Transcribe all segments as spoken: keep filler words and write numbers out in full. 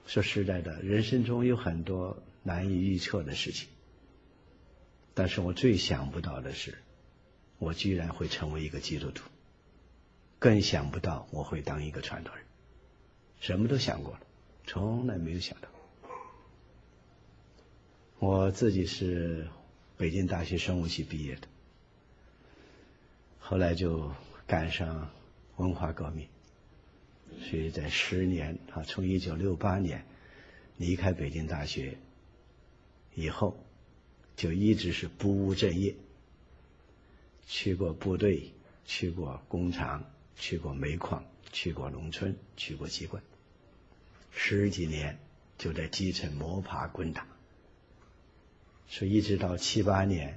说实在的，人生中有很多难以预测的事情，但是我最想不到的是，我居然会成为一个基督徒，更想不到我会当一个传道人。什么都想过了，从来没有想到。我自己是北京大学生物系毕业的，后来就赶上文化革命，所以在十年啊，从一九六八年离开北京大学以后，就一直是不务正业，去过部队，去过工厂，去过煤矿，去过农村，去过机关，十几年就在基层摸爬滚打，所以一直到七八年，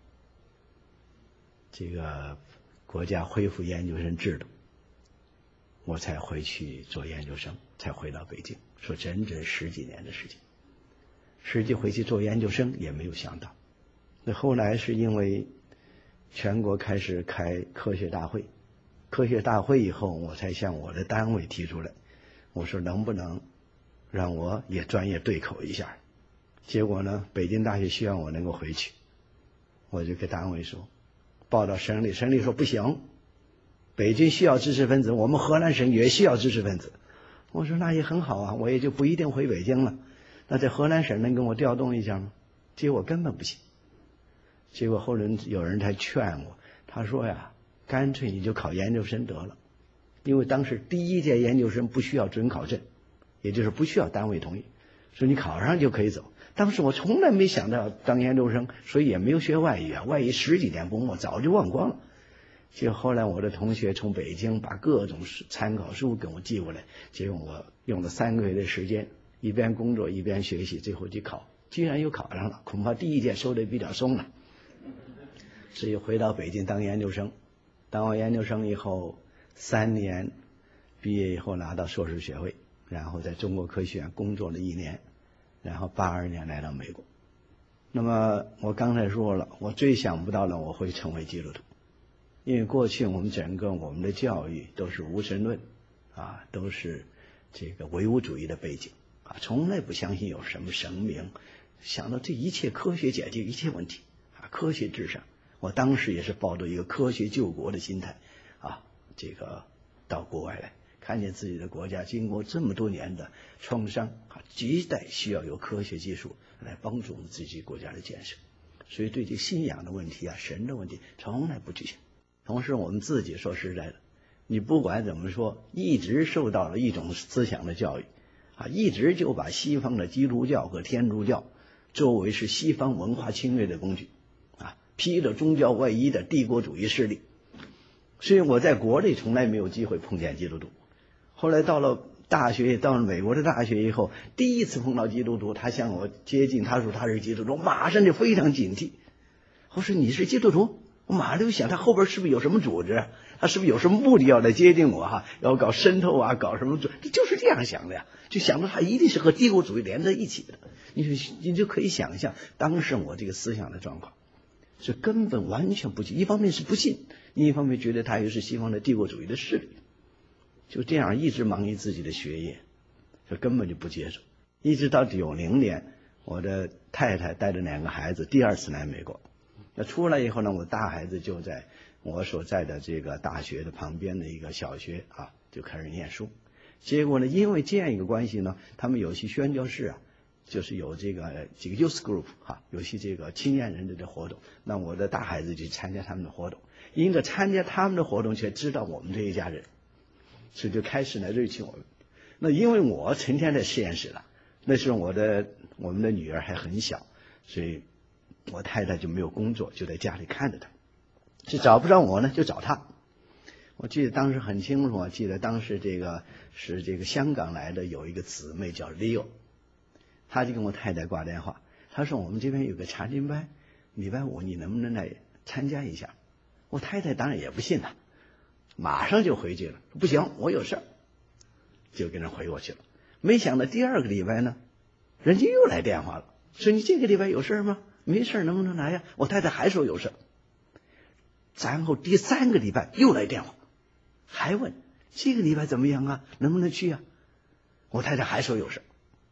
这个国家恢复研究生制度，我才回去做研究生，才回到北京，说整整十几年的时间。实际回去做研究生也没有想到，那后来是因为全国开始开科学大会，科学大会以后，我才向我的单位提出来，我说能不能让我也专业对口一下。结果呢，北京大学希望我能够回去，我就给单位说，报到省里，省里说不行，北京需要知识分子，我们河南省也需要知识分子。我说那也很好啊，我也就不一定回北京了，那在河南省能跟我调动一下吗？结果根本不行。结果后来有人才劝我，他说呀，干脆你就考研究生得了，因为当时第一届研究生不需要准考证，也就是不需要单位同意，所以你考上就可以走。当时我从来没想到当研究生，所以也没有学外语啊，外语十几年功我早就忘光了。结果后来我的同学从北京把各种参考书给我寄过来，结果我用了三个月的时间，一边工作一边学习，最后去考，居然又考上了，恐怕第一届收的比较松了。所以回到北京当研究生，当完研究生以后三年，毕业以后拿到硕士学位，然后在中国科学院工作了一年，然后八二年来到美国。那么我刚才说了，我最想不到的我会成为基督徒，因为过去我们整个我们的教育都是无神论啊，都是这个唯物主义的背景啊，从来不相信有什么神明，想到这一切科学解决一切问题啊，科学至上。我当时也是抱着一个科学救国的心态啊，这个到国外来，看见自己的国家经过这么多年的创伤啊，亟待需要有科学技术来帮助我们自己国家的建设，所以对这信仰的问题啊，神的问题从来不去想。同时我们自己说实在的，你不管怎么说，一直受到了一种思想的教育啊，一直就把西方的基督教和天主教作为是西方文化侵略的工具啊，披着宗教外衣的帝国主义势力。所以我在国内从来没有机会碰见基督徒，后来到了大学，到了美国的大学以后，第一次碰到基督徒，他向我接近，他说他是基督徒，马上就非常警惕。我说你是基督徒？我马上就想他后边是不是有什么组织，他是不是有什么目的要来接近我哈，要搞渗透啊，搞什么组，就是这样想的呀，就想到他一定是和帝国主义连在一起的。你你就可以想象当时我这个思想的状况，是根本完全不信，一方面是不信，另一方面觉得他又是西方的帝国主义的势力，就这样一直忙于自己的学业，就根本就不接受。一直到九零年，我的太太带着两个孩子第二次来美国，那出来以后呢，我大孩子就在我所在的这个大学的旁边的一个小学啊，就开始念书。结果呢，因为这样一个关系呢，他们有些宣教士啊，就是有这个几个 youth group 哈、啊，有些这个青年人的活动，那我的大孩子就参加他们的活动，因着参加他们的活动，却知道我们这一家人，所以就开始来认识我们。那因为我成天在实验室了，那时候我的我们的女儿还很小，所以我太太就没有工作，就在家里看着她，就找不着我呢，就找她。我记得当时很清楚，我记得当时这个是这个香港来的有一个姊妹叫 Leo， 她就跟我太太挂电话，她说我们这边有个查经班，礼拜五你能不能来参加一下？我太太当然也不信了，马上就回去了，不行，我有事儿，就跟人回过去了。没想到第二个礼拜呢，人家又来电话了，说你这个礼拜有事吗？没事，能不能来呀？我太太还说有事。然后第三个礼拜又来电话，还问这个礼拜怎么样啊？能不能去啊？我太太还说有事。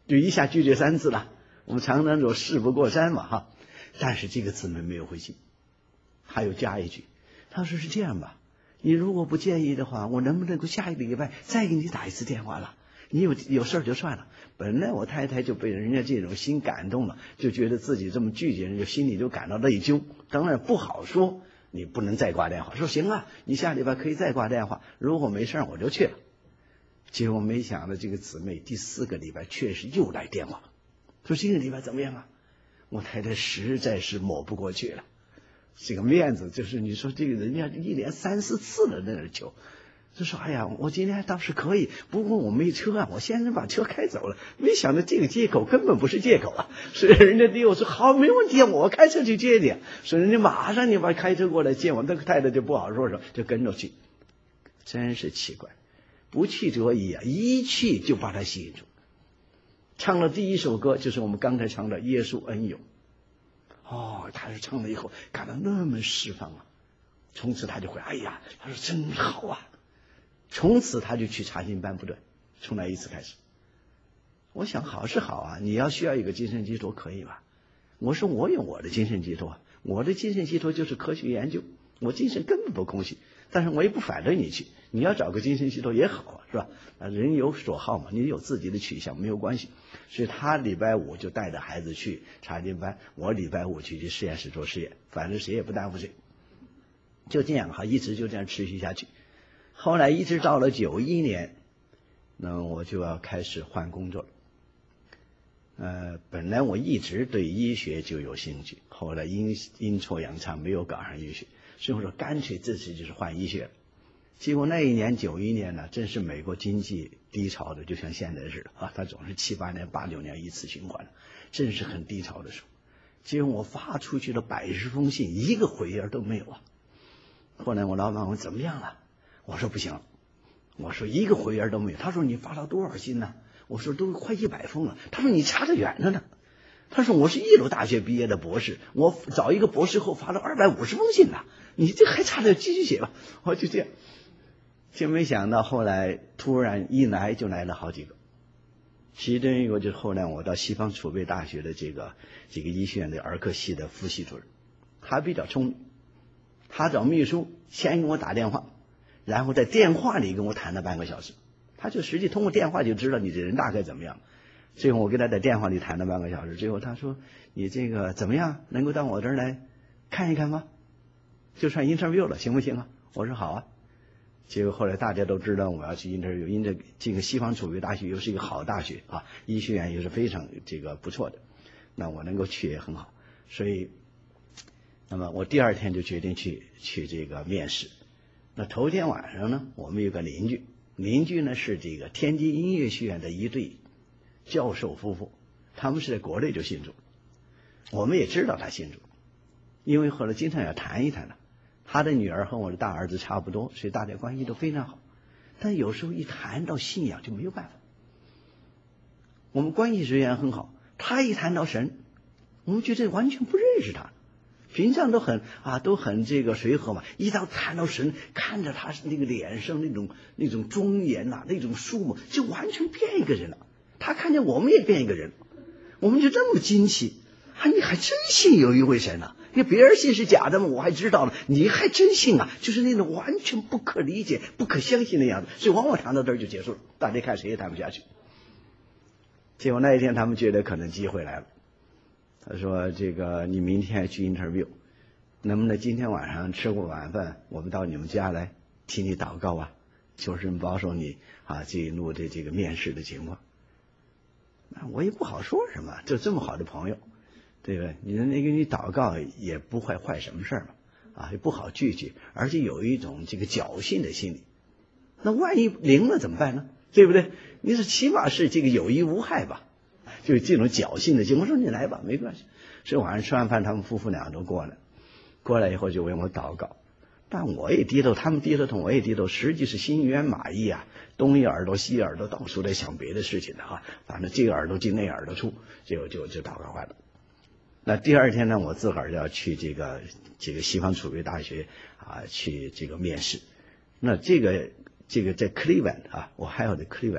就一下拒绝三次了。我们常常说事不过三嘛哈。但是这个姊妹没有回信，还有加一句，他说是这样吧，你如果不介意的话，我能不能够下一个礼拜再给你打一次电话了？你有有事就算了。本来我太太就被人家这种心感动了，就觉得自己这么拒绝人，就心里就感到内疚。当然不好说，你不能再挂电话。说行啊，你下礼拜可以再挂电话，如果没事我就去了。结果没想到这个姊妹第四个礼拜确实又来电话，说这个礼拜怎么样啊？我太太实在是抹不过去了，这个面子就是你说这个人家一连三四次了在那求，就说哎呀，我今天倒是可以，不过我没车啊，我先生把车开走了。没想到这个借口根本不是借口啊，所以人家对我说好，没问题，我开车去接你。所以人家马上就把开车过来接我，那个太太就不好说什么，就跟着去。真是奇怪，不去则已啊，一去就把他吸引住。唱了第一首歌就是我们刚才唱的《耶稣恩友》。哦，他是唱了以后感到那么释放啊，从此他就会，哎呀，他说真好啊。从此他就去查经班，不对，从那一次开始。我想好是好啊，你要需要一个精神寄托可以吧？我说我有我的精神寄托，我的精神寄托就是科学研究，我精神根本不空虚，但是我也不反对你去，你要找个精神寄托也好啊，是吧？人有所好嘛，你有自己的取向没有关系。所以他礼拜五就带着孩子去查经班，我礼拜五去去实验室做实验，反正谁也不耽误谁。就这样哈，一直就这样持续下去。后来一直到了九一年，那我就要开始换工作了。呃，本来我一直对医学就有兴趣，后来阴阴错阳差没有搞上医学，所以我说干脆这次就是换医学了。结果那一年九一年呢，正是美国经济低潮的，就像现在似的啊，它总是七八年、八九年一次循环，正是很低潮的时候。结果我发出去了百十封信，一个回音都没有啊。后来我老板问怎么样了，我说不行，我说一个回音都没有。他说你发了多少信呢？我说都快一百封了。他说你差得远着呢。他说我是耶鲁大学毕业的博士，我找一个博士后发了二百五十封信呢，你这还差点，继续写吧。我就这样。就没想到后来突然一来就来了好几个，其中一个就是后来我到西方储备大学的这个这个医学院的儿科系的副系主任，他比较聪明，他找秘书先给我打电话，然后在电话里跟我谈了半个小时，他就实际通过电话就知道你这人大概怎么样。最后我跟他在电话里谈了半个小时，最后他说你这个怎么样，能够到我这儿来看一看吗？就算 interview 了，行不行啊？我说好啊。结果后来大家都知道我要去 interview， 因为这个西方储备大学又是一个好大学啊，医学院又是非常这个不错的，那我能够去也很好。所以那么我第二天就决定去去这个面试。那头天晚上呢，我们有个邻居，邻居呢是这个天津音乐学院的一对教授夫妇，他们是在国内就信主，我们也知道他信主，因为后来经常要谈一谈的。他的女儿和我的大儿子差不多，所以大家关系都非常好。但有时候一谈到信仰就没有办法。我们关系虽然很好，他一谈到神，我们觉得完全不认识他。平常都很啊，都很这个随和嘛，一到谈到神，看着他那个脸上那种那种庄严呐、啊，那种肃穆，就完全变一个人了。他看见我们也变一个人，我们就这么惊奇啊！你还真信有一位神啊！因为别人信是假的嘛，我还知道了，你还真信啊！就是那种完全不可理解、不可相信的样子。所以往往谈到这儿就结束了，大家看谁也谈不下去。结果那一天他们觉得可能机会来了，他说：“这个你明天去 interview， 能不能今天晚上吃过晚饭，我们到你们家来替你祷告啊，求神保守你啊这一路的这个面试的情况。”那我也不好说什么，就这么好的朋友。对不对？你那个你祷告也不会坏什么事嘛，啊，也不好拒绝，而且有一种这个侥幸的心理。那万一灵了怎么办呢？对不对？你是起码是这个有益无害吧，就是这种侥幸的心。我说你来吧，没关系。所以晚上吃完饭，他们夫妇俩都过来，过来以后就为我祷告。但我也低头，他们低头头，我也低头，实际是心猿马意啊，东一耳朵西一耳朵，到处在想别的事情的啊，反正这个耳朵进那耳朵出，就就就祷告完了。那第二天呢，我自个儿要去这个这个西方储备大学啊，去这个面试。那这个这个在 Cleveland 啊，我还有在 Cleveland，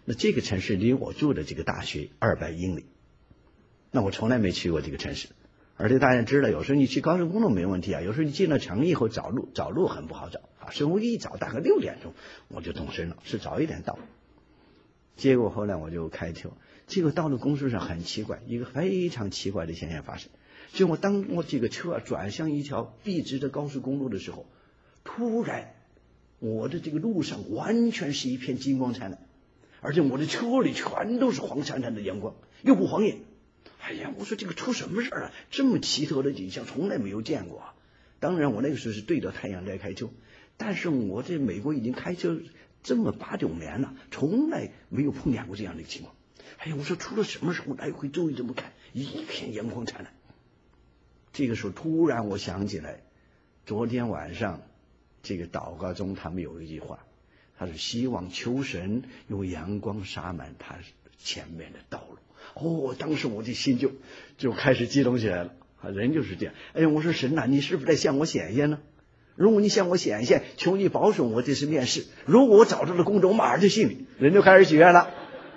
那这个城市离我住的这个大学二百英里，那我从来没去过这个城市。而且大家知道，有时候你去高速公路没问题啊，有时候你进了城以后找路找路很不好找啊。所以我一早大概六点钟我就动身了，是早一点到。结果后来我就开车，结果到了公路上很奇怪，一个非常奇怪的现象发生。就我当我这个车转向一条笔直的高速公路的时候，突然我的这个路上完全是一片金光灿烂，而且我的车里全都是黄灿灿的阳光，又不晃眼。哎呀，我说这个出什么事儿了？这么奇特的景象从来没有见过啊！当然我那个时候是对着太阳在开车，但是我在美国已经开车这么八九年了，从来没有碰见过这样的情况。哎呀，我说出了什么事？我来回周围这么看，一片阳光灿烂。这个时候突然我想起来，昨天晚上这个祷告中他们有一句话，他是希望求神用阳光洒满他前面的道路。哦，当时我的心就就开始激动起来了啊！人就是这样。哎呀，我说神啊，你是不是在向我显现呢？如果你向我显现，求你保守我这次面试。如果我找到了工作，我马上就信你。人就开始许愿了。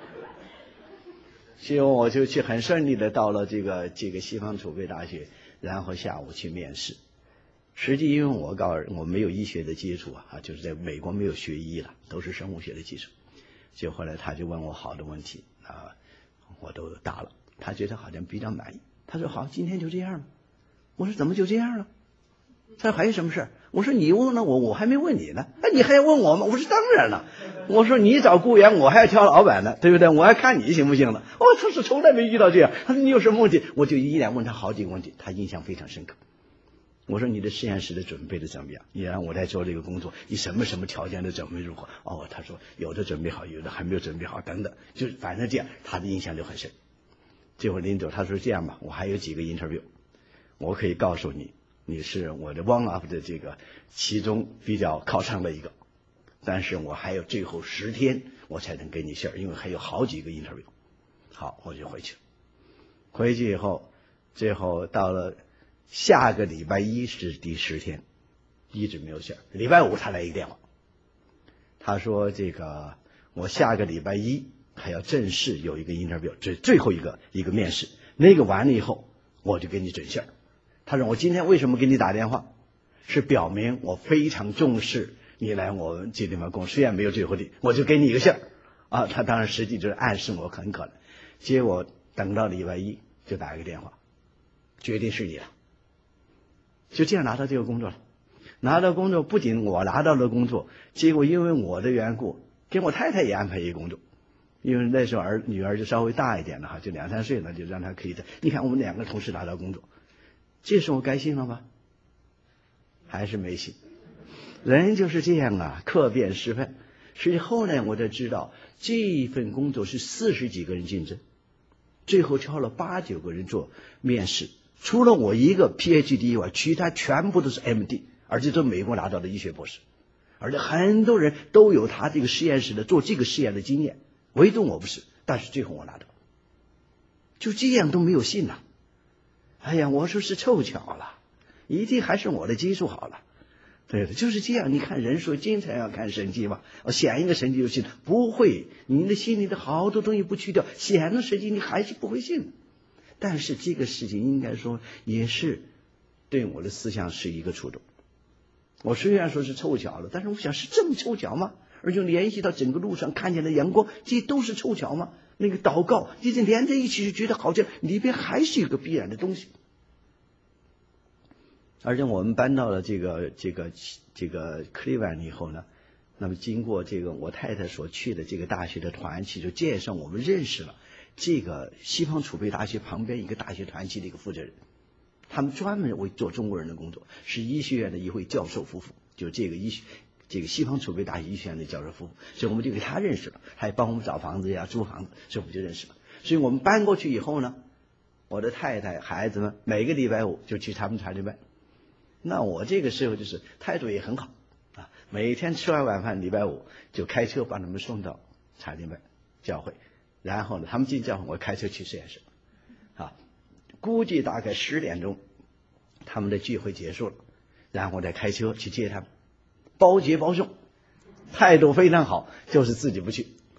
所以我就去很顺利的到了这个这个西方储备大学，然后下午去面试。实际因为我告诉我没有医学的基础啊，就是在美国没有学医了，都是生物学的基础。就后来他就问我好的问题啊。我都答了，他觉得好像比较满意。他说好，今天就这样了。我说怎么就这样了？他说还有什么事？我说你问了我，我还没问你呢。哎，你还要问我吗？我说当然了。我说你找雇员，我还要挑老板呢，对不对？我还看你行不行了。哦，他说从来没遇到这样。他说你有什么问题？我就依然问他好几个问题，他印象非常深刻。我说你的实验室的准备的怎么样？你让我来做这个工作，你什么什么条件的准备如何？哦，他说有的准备好，有的还没有准备好，等等，就反正这样，他的印象就很深。最后临走，他说这样吧，我还有几个 interview， 我可以告诉你，你是我的 one of 的这个其中比较靠上的一个，但是我还有最后十天我才能给你信儿，因为还有好几个 interview。好，我就回去了。回去以后，最后到了下个礼拜一是第十天，一直没有信儿。礼拜五他来一个电话，他说这个我下个礼拜一还要正式有一个 interview， 最最后一个一个面试，那个完了以后我就给你准信儿。他说我今天为什么给你打电话，是表明我非常重视你来我们这地方工作，虽然没有最后的，我就给你一个信儿啊。他当然实际就是暗示我很可能。结果等到礼拜一就打一个电话，决定是你了。就这样拿到这个工作了。拿到工作，不仅我拿到了工作，结果因为我的缘故，给我太太也安排一个工作。因为那时候儿女儿就稍微大一点了哈，就两三岁了，就让她可以的。你看我们两个同时拿到工作，这时候该信了吧？还是没信。人就是这样啊，客变失分。所以后来我才知道，这一份工作是四十几个人竞争，最后挑了八九个人做面试。除了我一个 P H D 以外，其他全部都是 M D， 而且都美国拿到的医学博士，而且很多人都有他这个实验室的做这个实验的经验，唯独我不是。但是最后我拿到，就这样都没有信了。哎呀，我说是凑巧了，一定还是我的技术好了。对的，就是这样。你看人说经常要看神迹嘛，我显一个神迹就信，不会，你的心里的好多东西不去掉，显了神迹你还是不会信。但是这个事情应该说也是对我的思想是一个触动。我虽然说是凑巧了，但是我想是这么凑巧吗？而且联系到整个路上看见的阳光，这都是凑巧吗？那个祷告这些连在一起，就觉得好像里边还是有个必然的东西。而且我们搬到了这个这个这个 Cleveland 以后呢，那么经过这个我太太所去的这个大学的团契，就介绍我们认识了这个西方储备大学旁边一个大学团契的一个负责人，他们专门为做中国人的工作，是医学院的一位教授夫妇，就这个医学这个西方储备大学医学院的教授夫妇，所以我们就给他认识了，他也帮我们找房子呀、租房子，所以我们就认识了。所以我们搬过去以后呢，我的太太、孩子们每个礼拜五就去他们查理班。那我这个时候就是态度也很好啊，每天吃完晚饭，礼拜五就开车把他们送到查理班教会，然后呢，他们进教会，我开车去实验室啊，估计大概十点钟他们的聚会结束了，然后再开车去接他们，包接包送，态度非常好，就是自己不去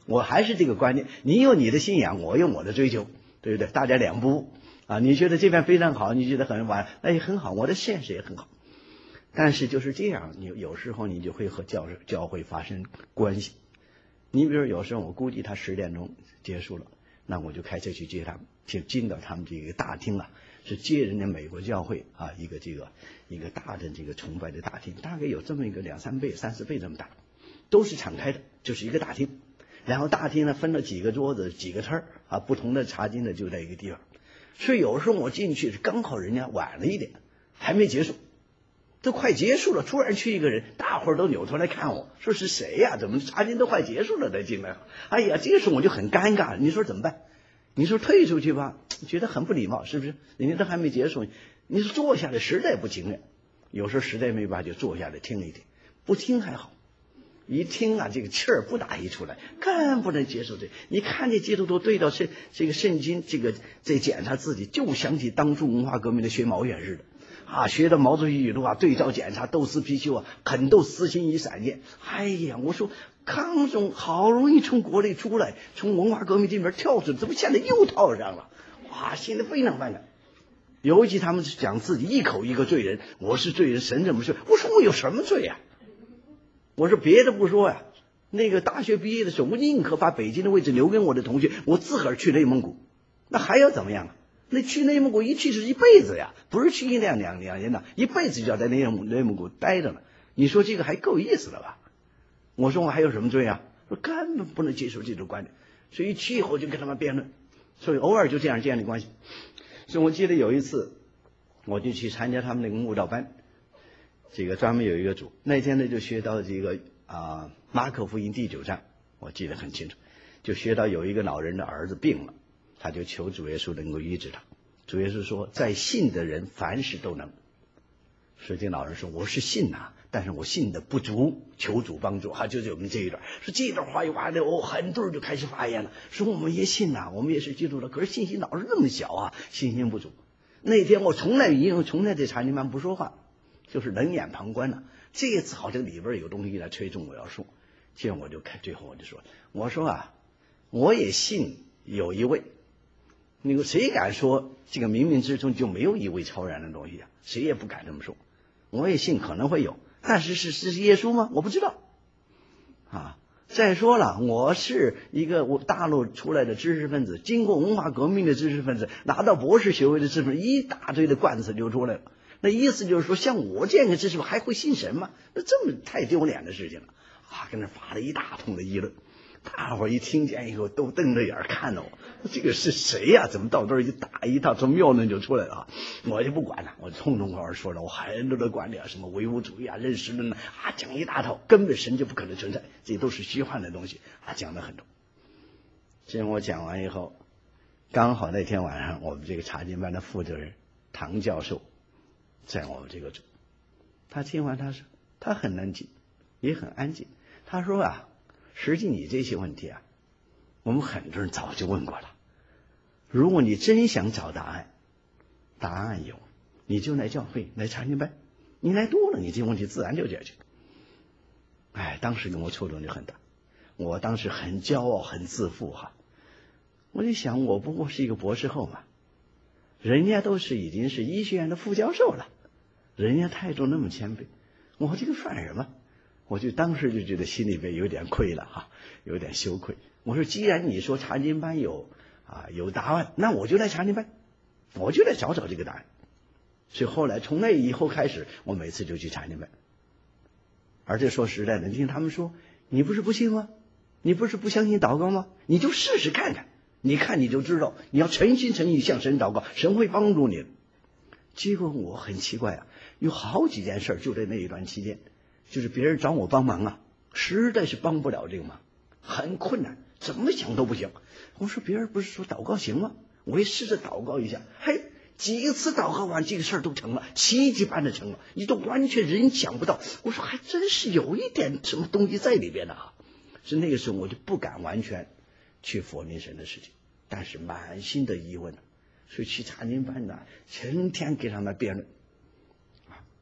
我还是这个观念，你有你的信仰，我有我的追求，对不对？大家两不误啊！你觉得这边非常好，你觉得很完，那也很好，我的现实也很好。但是就是这样，你有时候你就会和教教会发生关系。你比如有时候我估计他十点钟结束了，那我就开车去接他们，去进到他们这个大厅啊，是接人家美国教会啊一个这个一个大的这个崇拜的大厅，大概有这么一个两三倍、三四倍这么大，都是敞开的，就是一个大厅。然后大厅呢分了几个桌子、几个摊儿啊，不同的茶经的就在一个地方。所以有时候我进去是刚好人家晚了一点，还没结束。都快结束了，突然去一个人，大伙儿都扭头来看我，说是谁呀、啊？怎么茶经都快结束了才进来？哎呀，这个时候我就很尴尬，你说怎么办？你说退出去吧，觉得很不礼貌，是不是？人家都还没结束，你说坐下来实在不情愿，有时候实在没办法就坐下来听一听，不听还好，一听啊，这个气儿不打一出来，更不能接受这。你看这基督徒对到圣这个圣经，这个在检查自己，就想起当初文化革命的学毛远似的。啊，学的毛主席语录啊，对照检查，斗私批修啊，狠斗私心与散见。哎呀，我说康中好容易从国内出来，从文化革命这边跳出，怎么现在又套上了？哇，现在非常反感。尤其他们讲自己一口一个罪人，我是罪人，神怎么说？我说我有什么罪呀、啊？我说别的不说呀、啊，那个大学毕业的时候，我宁可把北京的位置留给我的同学，我自个儿去内蒙古，那还要怎么样啊？那去内蒙古一去是一辈子呀，不是去一两两两年的，一辈子就要在内蒙内蒙古待着了。你说这个还够意思了吧？我说我还有什么罪啊？说根本不能接受这种观点，所以去以后就跟他们辩论，所以偶尔就这样建立关系。所以我记得有一次，我就去参加他们那个慕道班，这个专门有一个组，那天呢就学到这个啊马可福音第九章，我记得很清楚，就学到有一个老人的儿子病了。他就求主耶稣能够医治他。主耶稣说，在信的人凡事都能。实际老人说，我是信呐、啊，但是我信的不足，求主帮助。啊，就是我们这一段。说这段话一完了，哦，很多人就开始发言了，说我们也信呐、啊，我们也是基督徒，可是信心老是那么小啊，信心不足。那天我从来因为从来在查经班不说话，就是冷眼旁观了、啊。这一次好像里边有东西来催促我要说，结果我就看，最后我就说，我说啊，我也信有一位。那个谁敢说这个冥冥之中就没有一位超然的东西啊？谁也不敢这么说。我也信可能会有，但是是是耶稣吗？我不知道啊。再说了，我是一个我大陆出来的知识分子，经过文化革命的知识分子，拿到博士学位的知识分子，一大堆的罐子就出来了。那意思就是说，像我这样的知识分子还会信神吗？那这么太丢脸的事情了啊！跟那发了一大通的议论。大伙儿一听见以后都瞪着眼看着我，这个是谁呀、啊？怎么到这儿一打一套从谬论就出来了啊？我就不管了，我痛痛快快说了，我很多的观点，什么唯物主义啊、认识论啊，啊讲一大套，根本神就不可能存在，这都是虚幻的东西啊，讲了很多。这我讲完以后，刚好那天晚上我们这个查经班的负责人唐教授在我们这个组，他听完他说，他很冷静，也很安静，他说啊。实际你这些问题啊，我们很多人早就问过了。如果你真想找答案，答案有，你就来教会来查经班，你来多了，你这问题自然就解决。哎，当时给我触动就很大，我当时很骄傲，很自负哈。我就想，我不过是一个博士后嘛，人家都是已经是医学院的副教授了，人家态度那么谦卑，我这个算什么？我就当时就觉得心里边有点亏了哈，有点羞愧。我说，既然你说查经班有啊有答案，那我就来查经班，我就来找找这个答案。所以后来从那以后开始，我每次就去查经班。而且说实在的，你听他们说，你不是不信吗？你不是不相信祷告吗？你就试试看看，你看你就知道，你要诚心诚意向神祷告，神会帮助你的。结果我很奇怪啊，有好几件事就在那一段期间。就是别人找我帮忙啊，实在是帮不了这个忙，很困难，怎么想都不行。我说别人不是说祷告行吗？我也试着祷告一下，嘿，几次祷告完这个事儿都成了，奇迹般的成了，你都完全人想不到。我说还真是有一点什么东西在里边的啊。是那个时候我就不敢完全去否定神的事情，但是满心的疑问，所以去查经班呢，成天给他们辩论。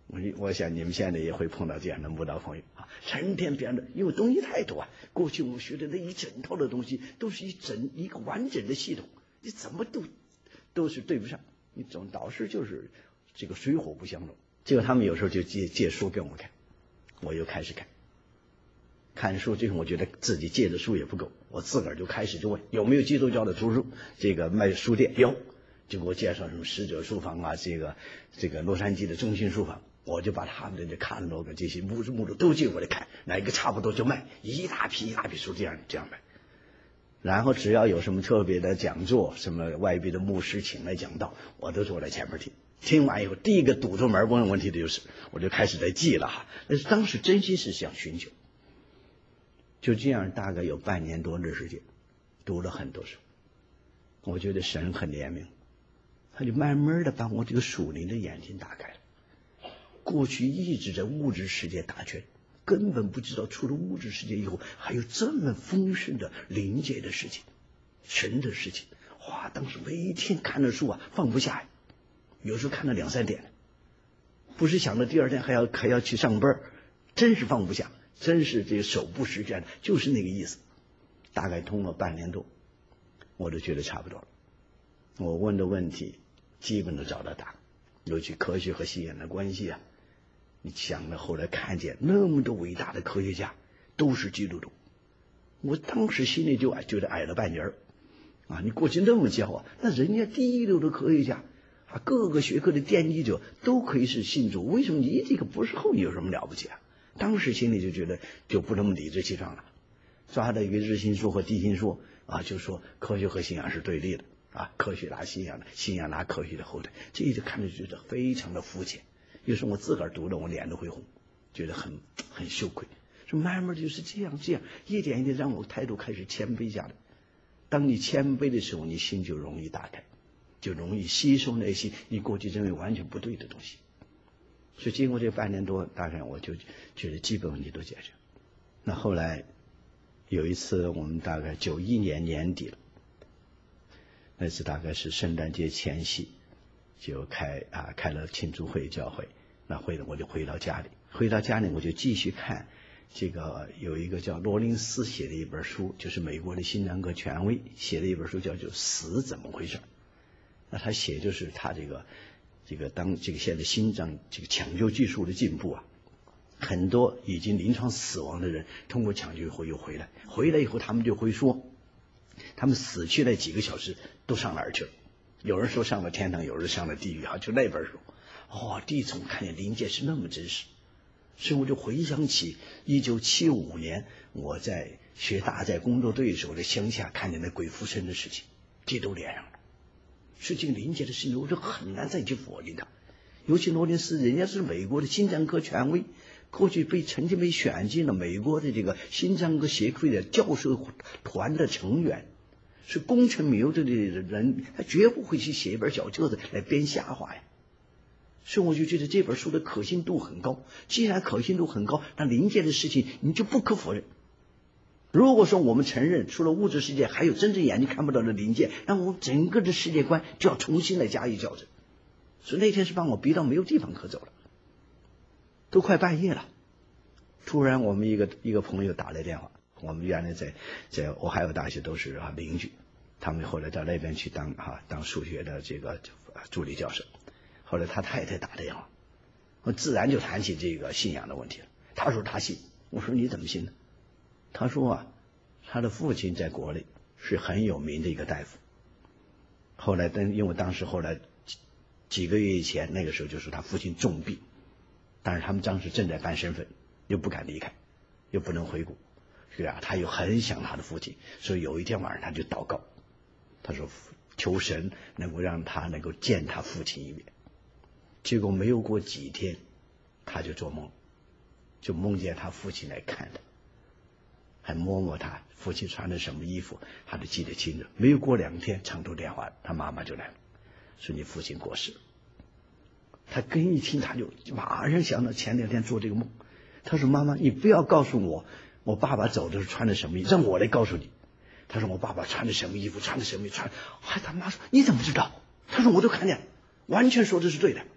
我我想你们现在也会碰到这样的慕道朋友啊，成天编的，因为东西太多啊。过去我们学的那一整套的东西，都是一整一个完整的系统，你怎么都都是对不上。你总导师就是这个水火不相容。结果他们有时候就借借书给我们看，我又开始看。看书最后我觉得自己借的书也不够，我自个儿就开始就问有没有基督教的图书，这个卖书店有，就给我介绍什么使者书房啊，这个这个洛杉矶的中心书房，我就把他们的这卡塔罗格这些目录目录都借过来看，哪个差不多就卖，一大批一大批书这样这样卖。然后只要有什么特别的讲座，什么外边的牧师请来讲道，我都坐在前面听。听完以后，第一个堵住门问问题的就是，我就开始在记了哈。但是当时真心是想寻求。就这样大概有半年多的时间，读了很多书。我觉得神很怜悯，他就慢慢的把我这个属灵的眼睛打开了。过去一直在物质世界打圈，根本不知道除了物质世界以后，还有这么丰盛的灵界的事情，神的事情。哇，当时每天看的书啊放不下呀，有时候看到两三点，不是想着第二天还要还要去上班，真是放不下。真是这个手不释卷，就是那个意思。大概通了半年多，我就觉得差不多了。我问的问题基本都找到答案，尤其科学和信仰的关系啊。你想了，后来看见那么多伟大的科学家都是基督徒，我当时心里就矮，觉得矮了半截儿啊！你过去那么骄傲，那人家第一流的科学家啊，各个学科的奠基者都可以是信主，为什么你这个不是后？你有什么了不起啊？当时心里就觉得就不那么理直气壮了，抓的一个日心说和地心说啊，就说科学和信仰是对立的啊，科学拿信仰的，信仰拿科学的后腿，这就看着觉得非常的肤浅。有时候我自个儿读了，我脸都会红，觉得很很羞愧。说慢慢就是这样这样，一点一点让我态度开始谦卑下来。当你谦卑的时候，你心就容易打开，就容易吸收那些你过去认为完全不对的东西。所以经过这半年多，大概我就觉得基本问题都解决。那后来有一次，我们大概九一年年底了，那次大概是圣诞节前夕，就开啊开了庆祝会教会。那会了我就回到家里，回到家里我就继续看这个有一个叫罗林斯写的一本书，就是美国的心脏科权威写的一本书，叫做《死怎么回事》。那他写就是他这个。这个当这个现在心脏这个抢救技术的进步啊，很多已经临床死亡的人通过抢救以后又回来，回来以后他们就会说，他们死去那几个小时都上哪儿去了？有人说上了天堂，有人上了地狱啊，就那本书。哦，第一次我看见灵界是那么真实，所以我就回想起一九七五年我在学大在工作队的时候，在乡下看见那鬼附身的事情，这都连上了。是这个灵界的事情，我就很难再去否定它。尤其罗林斯，人家是美国的心脏科权威，过去被曾经被选进了美国的这个心脏科协会的教授团的成员，是功成名就的人，他绝不会去写一本小册子来编瞎话呀。所以我就觉得这本书的可信度很高。既然可信度很高，那灵界的事情你就不可否认。如果说我们承认除了物质世界还有真正眼睛看不到的灵界，那我们整个的世界观就要重新来加以校正。所以那天是把我逼到没有地方可走了，都快半夜了。突然我们一个一个朋友打来电话，我们原来在在俄亥俄大学都是啊邻居，他们后来到那边去当啊当数学的这个助理教授。后来他太太打电话，我自然就谈起这个信仰的问题了。他说他信，我说你怎么信呢？他说啊，他的父亲在国内是很有名的一个大夫。后来等因为当时后来几几个月以前，那个时候就是他父亲重病，但是他们当时正在办身份，又不敢离开，又不能回国，是啊，他又很想他的父亲，所以有一天晚上他就祷告，他说求神能够让他能够见他父亲一面。结果没有过几天，他就做梦，就梦见他父亲来看他。还摸摸他父亲穿的什么衣服，他都记得清楚。没有过两天，长途电话，他妈妈就来了，说你父亲过世了。他刚一听，他就马上想到前两天做这个梦。他说妈妈，你不要告诉我我爸爸走的时候穿的什么衣服，让我来告诉你。他说我爸爸穿的什么衣服，穿的什么衣服穿。哎，他妈说你怎么知道？他说我都看见，完全说的是对的。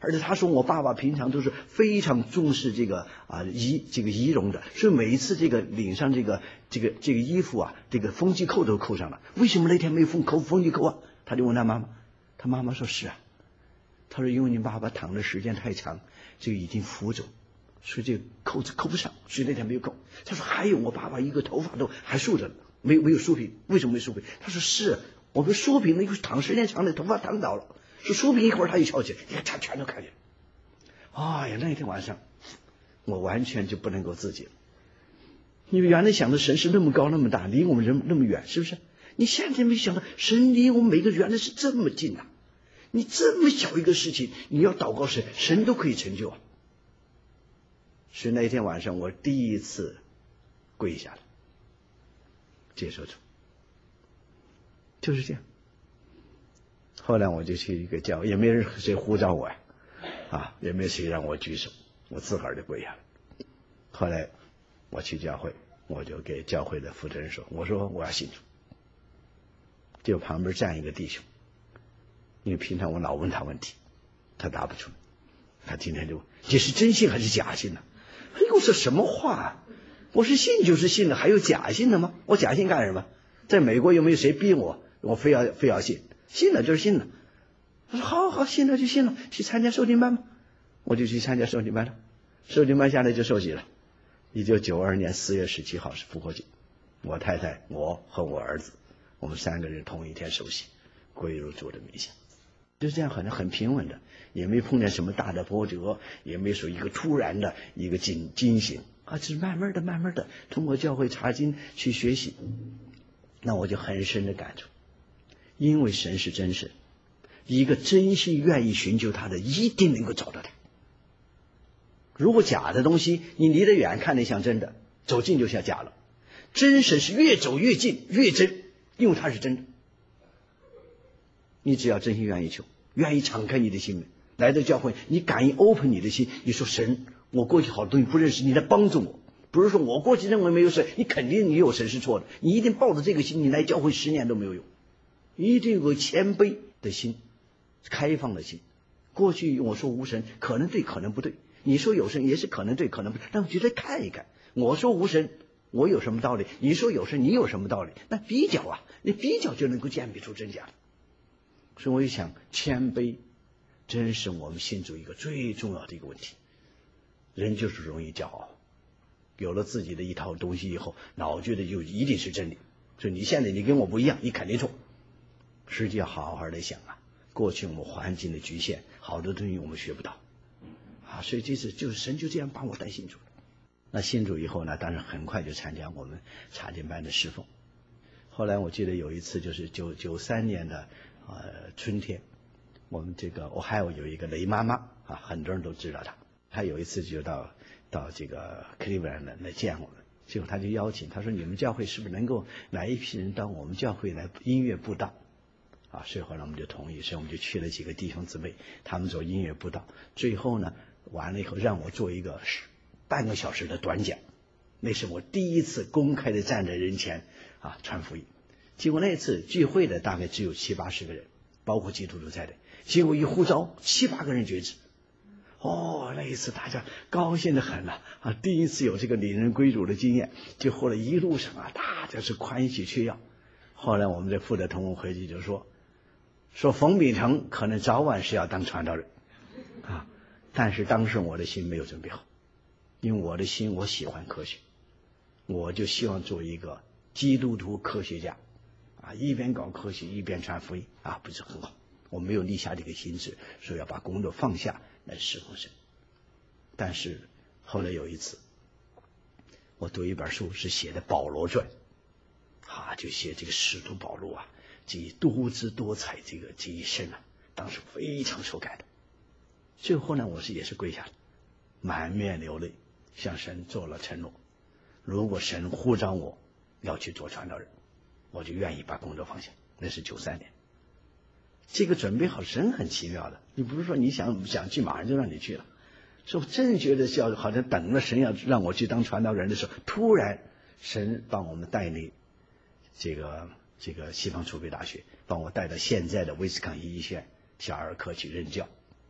而且他说我爸爸平常都是非常重视这个啊仪这个仪容的，所以每一次这个领上这个这个这个衣服啊，这个风纪扣都扣上了。为什么那天没有封扣风纪扣啊？他就问他妈妈，他妈妈说是啊，他说因为你爸爸躺的时间太长，这个已经浮肿，所以这个扣子扣不上，所以那天没有扣。他说还有我爸爸一个头发都还竖着呢，没有没有梳平，为什么没梳平？他说是我们梳平了，因为躺时间长了头发躺倒了，说梳平一会儿他一翘起来，你看他全都看见。哎呀，那天晚上我完全就不能够自己了。你原来想的神是那么高那么大，离我们人那么远，是不是？你现在没想到神离我们每个原来是这么近啊！你这么小一个事情，你要祷告神，神都可以成就啊！所以那天晚上我第一次跪下了，接受主，就是这样。后来我就去一个教，也没人谁呼召我呀，啊，也没谁让我举手，我自个儿就跪下了。后来我去教会，我就给教会的负责人说，我说我要信主。就旁边站一个弟兄，因为平常我老问他问题，他答不出来。他今天就问这是真信还是假信呢？哎呦，这什么话啊！我是信就是信了，还有假信的吗？我假信干什么？在美国有没有谁逼我，我非要非要信？信了就是信了。他说好好，信了就信了，去参加受浸班吗？我就去参加受浸班了。受浸班下来就受洗了。一九九二年四月十七号是复活节，我太太、我和我儿子，我们三个人同一天受洗，归入主的名下。就这样，好像很平稳的，也没碰见什么大的波折，也没说一个突然的一个惊惊醒啊，只是慢慢的、慢慢的通过教会查经去学习。那我就很深的感触，因为神是真神，一个真心愿意寻求他的，一定能够找到他。如果假的东西，你离得远看得像真的，走近就像假了。真神是越走越近越真，因为他是真的。你只要真心愿意求，愿意敞开你的心门，来到教会，你敢于 open 你的心，你说神，我过去好多东西不认识，你来帮助我。不是说我过去认为没有神，你肯定你有神是错的，你一定抱着这个心，你来教会十年都没有用。一定有个谦卑的心，开放的心。过去我说无神，可能对可能不对，你说有神也是可能对可能不对，但我觉得看一看，我说无神我有什么道理，你说有神你有什么道理，那比较啊，你比较就能够鉴别出真假。所以我就想，谦卑真是我们信主一个最重要的一个问题。人就是容易骄傲，有了自己的一套东西以后，老觉得就一定是真理，所以你现在你跟我不一样，你肯定错。实际要好好的想啊，过去我们环境的局限，好多东西我们学不到啊，所以这次就是神就这样把我带信主了。那信主以后呢，当然很快就参加我们查经班的侍奉。后来我记得有一次就是九九三年的呃春天，我们这个 Ohio 有一个雷妈妈啊，很多人都知道她。她有一次就到到这个 Cleveland 来来见我们，结果她就邀请，她说你们教会是不是能够来一批人到我们教会来音乐布道啊？所以后来我们就同意，所以我们就去了几个弟兄姊妹，他们做音乐布道。最后呢，完了以后让我做一个半个小时的短讲，那是我第一次公开的站在人前啊传福音。结果那次聚会的大概只有七八十个人，包括基督徒在内。结果一呼召，七八个人觉知。哦，那一次大家高兴得很了啊！第一次有这个领人归主的经验。就后来一路上啊，大家是欢喜雀跃。后来我们的负责同工会计就说，说冯秉成可能早晚是要当传道人啊，但是当时我的心没有准备好，因为我的心我喜欢科学，我就希望做一个基督徒科学家啊，一边搞科学一边传福音啊，不是很好。我没有立下这个心志，说要把工作放下来侍奉神。但是后来有一次，我读一本书是写的保罗传，啊，就写这个使徒保罗啊，这多姿多彩这个这一生啊，当时非常受感动。最后呢，我是也是跪下了，满面流泪，向神做了承诺：如果神呼召我要去做传道人，我就愿意把工作放下。那是九三年。这个准备好，神很奇妙的，你不是说你想想去马上就让你去了。所以我真觉得要好像等了神要让我去当传道人的时候，突然神帮我们带领这个这个西方储备大学，帮我带到现在的威斯康星医学院小儿科去任教。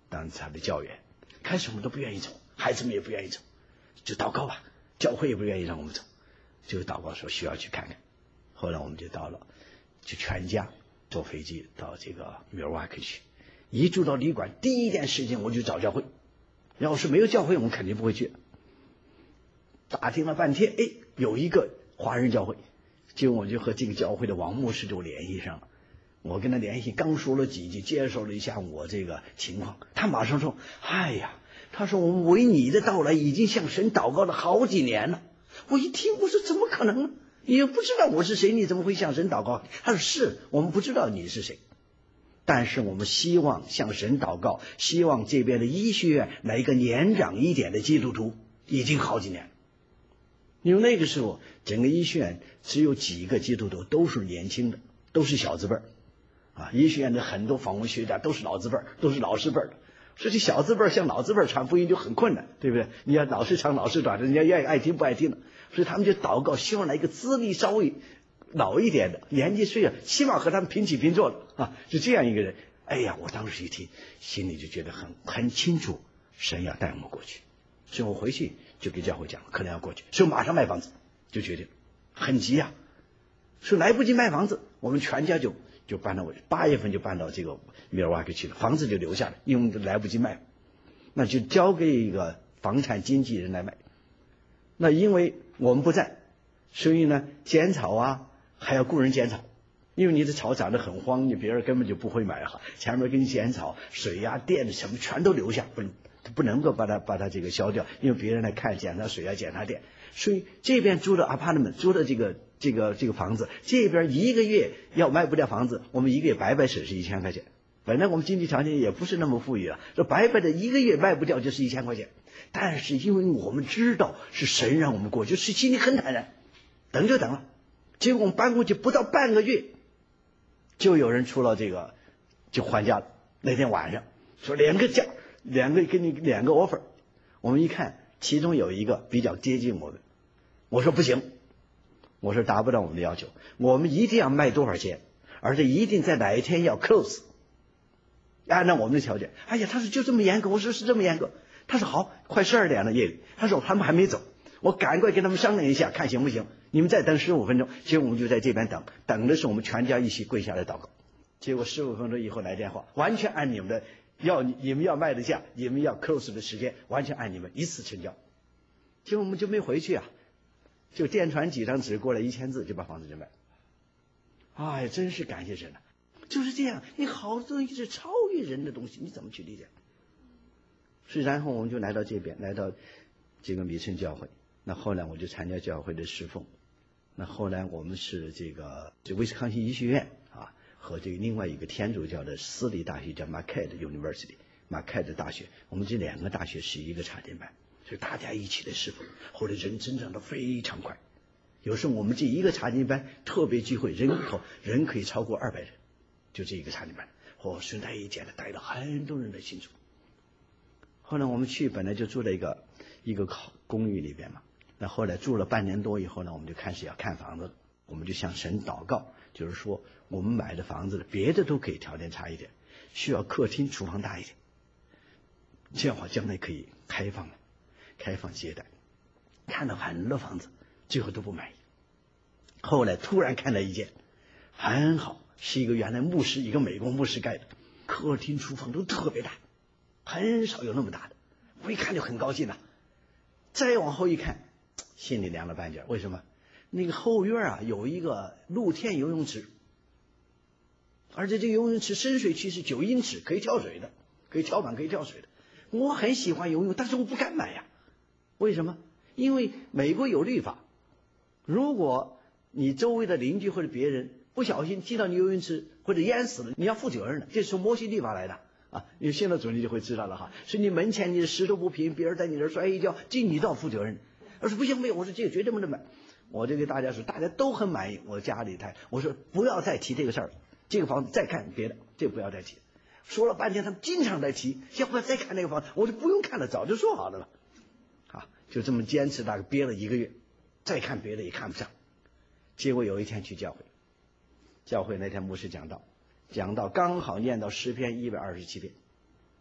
当他的教员。开始我们都不愿意走，孩子们也不愿意走，就祷告吧，教会也不愿意让我们走，就祷告说需要去看看。后来我们就到了，就全家坐飞机到这个米尔瓦克去。一住到旅馆，第一件事情我就找教会，要是没有教会我们肯定不会去。打听了半天，哎，有一个华人教会，结果我就和这个教会的王牧师就联系上了。我跟他联系，刚说了几句，介绍了一下我这个情况，他马上说：“哎呀，他说我们为你的到来已经向神祷告了好几年了。”我一听，我说怎么可能呢？你也不知道我是谁，你怎么会向神祷告？他说：“是我们不知道你是谁，但是我们希望向神祷告，希望这边的医学院来一个年长一点的基督徒，已经好几年了。因为那个时候整个医学院只有几个基督徒，都是年轻的，都是小字辈儿。”啊，医学院的很多访问学家都是老字辈儿，都是老师辈儿的，所以这小字辈儿向老字辈儿传福音就很困难，对不对？你要老是长老是短的，人家愿意爱听不爱听的，所以他们就祷告，希望来一个资历稍微老一点的，年纪虽然起码和他们平起平坐的啊，就这样一个人。哎呀，我当时一听，心里就觉得很很清楚，神要带我们过去，所以我回去就给教会讲，可能要过去，所以马上卖房子，就决定很急啊，所以来不及卖房子，我们全家就。就搬到我八月份就搬到这个米尔瓦克去了，房子就留下了，因为来不及卖，那就交给一个房产经纪人来卖。那因为我们不在，所以呢，剪草啊还要雇人剪草，因为你的草长得很荒，你别人根本就不会买哈。前面给你剪草，水呀、啊、电什么全都留下，不不能够把它把它这个消掉，因为别人来看检查水啊、检查电。所以这边租的 apartment 租的这个这个这个房子，这边一个月要卖不掉房子，我们一个月白白损失一千块钱。本来我们经济条件也不是那么富裕了，这白白的一个月卖不掉就是一千块钱。但是因为我们知道是神让我们过去，是心里很坦然，等就等了。结果我们搬过去不到半个月，就有人出了这个就还价了。那天晚上说两个价，两个给你两个 offer， 我们一看，其中有一个比较接近我们，我说不行，我说达不到我们的要求，我们一定要卖多少钱，而且一定在哪一天要 close， 按照我们的条件。哎呀，他说就这么严格，我说是这么严格。他说好，快十二点了夜里，他说他们还没走，我赶快跟他们商量一下，看行不行，你们再等十五分钟。结果我们就在这边等，等的是我们全家一起跪下来祷告。结果十五分钟以后来电话，完全按你们的要你们要卖的价，你们要 close 的时间，完全按你们一次成交。结果我们就没回去啊，就电传几张纸过来一千字就把房子就卖。哎，真是感谢神了，就是这样，你好多东西是超越人的东西，你怎么去理解？所以然后我们就来到这边，来到这个米村教会。那后来我就参加教会的侍奉。那后来我们是这个这威斯康星医学院啊，和这个另外一个天主教的私立大学叫 Marquette University， Marquette 大学，我们这两个大学是一个插电班，所以大家一起来侍奉。后来人增长得非常快，有时候我们这一个插电班特别聚会，人口人可以超过二百人，就这一个插电班，哦，顺带一见的带了很多人来信主。后来我们去本来就住在一个一个公寓里边嘛，那后来住了半年多以后呢，我们就开始要看房子了。我们就向神祷告，就是说我们买的房子别的都可以条件差一点，需要客厅厨房大一点，这样的话将来可以开放了，开放接待。看了很多房子，最后都不满意。后来突然看了一间很好，是一个原来牧师一个美国牧师盖的，客厅厨房都特别大，很少有那么大的，我一看就很高兴了。再往后一看，心里凉了半截。为什么？那个后院啊有一个露天游泳池，而且这个游泳池深水区是九英尺，可以跳水的，可以跳板可以跳水的。我很喜欢游泳，但是我不敢买呀。为什么？因为美国有律法，如果你周围的邻居或者别人不小心踢到你游泳池或者淹死了，你要负责任的，这是从摩西律法来的啊。你信了主你就会知道了哈。所以你门前你的石头不平，别人在你这儿摔一跤，这你都要负责任。我说不行，没有，我说这个绝对不能买。我就给大家说，大家都很满意。我家里台，我说不要再提这个事儿，这个房子再看别的，这个不要再提。说了半天，他们经常在提，要不要再看那个房子？我就不用看了，早就说好了了。啊，就这么坚持，大概憋了一个月，再看别的也看不上。结果有一天去教会，教会那天牧师讲道，讲道刚好念到诗篇一百二十七篇，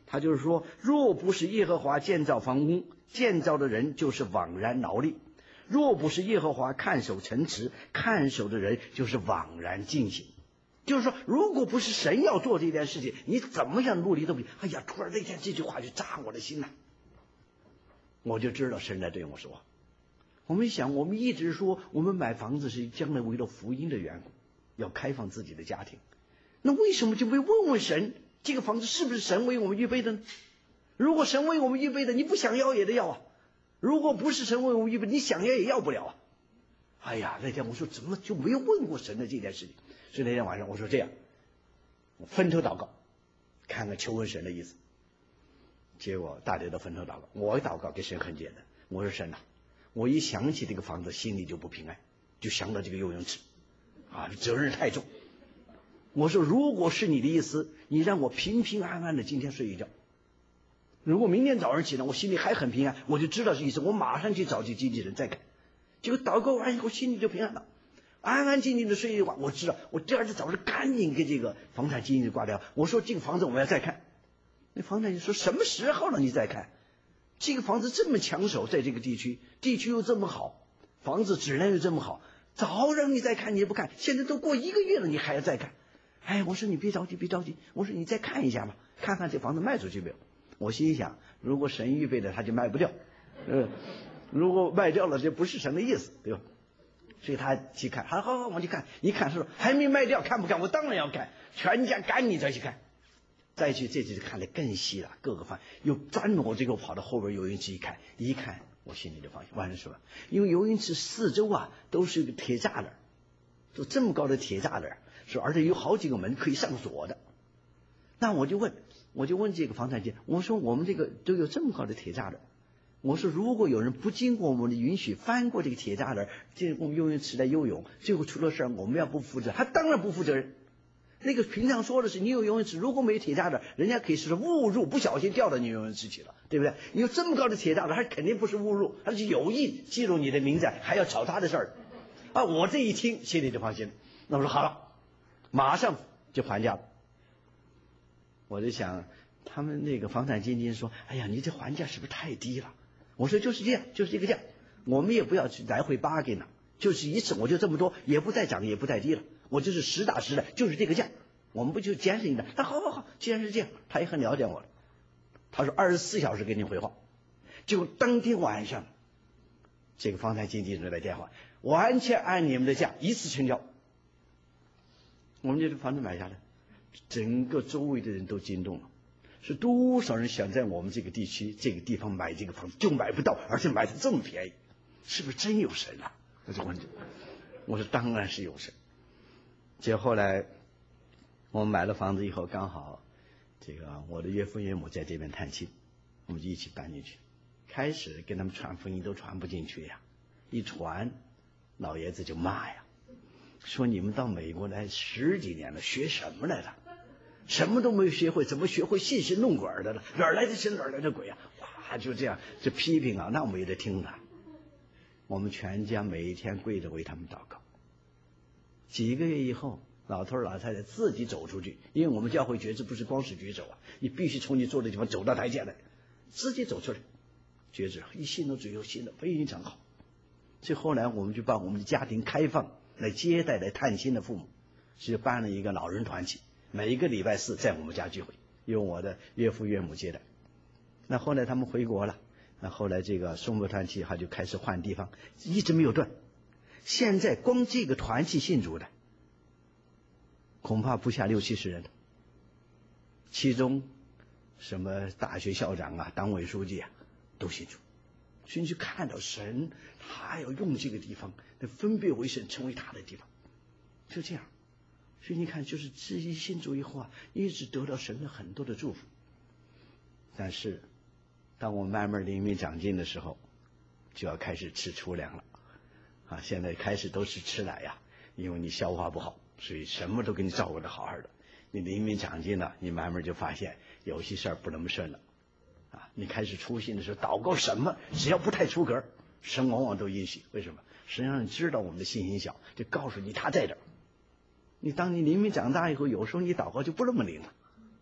他就是说，若不是耶和华建造房屋，建造的人就是枉然劳力；若不是耶和华看守城池，看守的人就是枉然进行。就是说，如果不是神要做这件事情，你怎么样努力都不行。哎呀，突然那天这句话就扎我的心了，我就知道神在对我说话。我们想，我们一直说我们买房子是将来为了福音的缘故，要开放自己的家庭，那为什么就没问问神，这个房子是不是神为我们预备的呢？如果神为我们预备的，你不想要也得要啊；如果不是神为我们预备，你想要也要不了啊。哎呀，那天我说怎么就没有问过神的这件事情？所以那天晚上我说这样，我分头祷告，看看求问神的意思。结果大家都分头祷告，我祷告给神很简单，我说神啊，我一想起这个房子心里就不平安，就想到这个游泳池啊，责任太重。我说如果是你的意思，你让我平平安安的今天睡一觉，如果明天早上起来我心里还很平安，我就知道是意思，我马上去找这经纪人再看。结果祷告完以后心里就平安了，安安静静的睡一晚。我知道我第二天早上赶紧给这个房产经纪挂掉，我说这个房子我要再看。那房产经纪说什么时候了你再看？这个房子这么抢手，在这个地区，地区又这么好，房子质量又这么好，早让你再看你也不看，现在都过一个月了你还要再看。哎，我说你别着急别着急，我说你再看一下吧，看看这房子卖出去没有。我心想，如果神预备的他就卖不掉，嗯，如果卖掉了就不是神的意思，对吧？所以他去看，好好好，我去看，一看说还没卖掉，看不看？我当然要看，全家赶紧再去看，再去这次看得更细了，各个方又专门我这个跑到后边游泳池一看，一看我心里就放心，完了是吧？因为游泳池四周啊都是一个铁栅栏，就这么高的铁栅栏，是而且有好几个门可以上锁的。那我就问，我就问这个房产经纪，我说我们这个都有这么高的铁栅栏，我说如果有人不经过我们的允许翻过这个铁栅栏进我们游泳池来游泳，最后出了事我们要不负责？他当然不负责任。那个平常说的是你有游泳池，如果没有铁栅栏，人家可以是误入，不小心掉到你游泳池去了，对不对？你有这么高的铁栅栏，他肯定不是误入，他是有意记录你的名字，还要找他的事儿啊！我这一听心里就放心了。那我说好了，马上就还价了。我就想，他们那个房产经纪人说：“哎呀，你这还价是不是太低了？”我说：“就是这样，就是这个价，我们也不要去来回八给呢，就是一次我就这么多，也不再涨，也不再低了，我就是实打实的，就是这个价，我们不就节省一点？”他好好好，既然是这样，他也很了解我了。他说二十四小时给你回话，就当天晚上，这个房产经纪人来电话，完全按你们的价一次成交，我们这个房子买下来。整个周围的人都惊动了，是多少人想在我们这个地区这个地方买这个房子就买不到，而且买的这么便宜，是不是真有神啊？我就问你，我说当然是有神。结果后来我们买了房子以后，刚好这个我的岳父岳母在这边探亲，我们就一起搬进去。开始跟他们传福音都传不进去呀，一传老爷子就骂呀，说你们到美国来十几年了，学什么来了？什么都没有学会，怎么学会信神弄鬼的了？哪儿来的神，哪儿来的鬼啊？哇，就这样这批评啊，那我们也得听他。我们全家每一天跪着为他们祷告。几个月以后，老头老太太自己走出去，因为我们教会觉知不是光是举手啊，你必须从你坐的地方走到台阶来，自己走出来，觉知一信了主又信了，非常好。所以后来我们就把我们的家庭开放来接待来探亲的父母，是办了一个老人团体，每一个礼拜四在我们家聚会，由我的岳父岳母接待。那后来他们回国了，那后来这个松柏团体他就开始换地方，一直没有断。现在光这个团体信主的恐怕不下六七十人，其中什么大学校长啊、党委书记啊都信主。所以你去看到神他要用这个地方分别为圣，成为他的地方，就这样。所以你看，就是自己信主以后啊，一直得到神的很多的祝福。但是当我慢慢灵命长进的时候，就要开始吃粗粮了啊！现在开始都是吃奶呀，因为你消化不好，所以什么都给你照顾的好好的。你灵命长进了，你慢慢就发现有些事儿不那么顺了啊！你开始出信的时候，祷告什么，只要不太出格，神往往都允许。为什么？神让你知道我们的信心小，就告诉你他在这儿。你当你灵命长大以后，有时候你祷告就不那么灵了啊！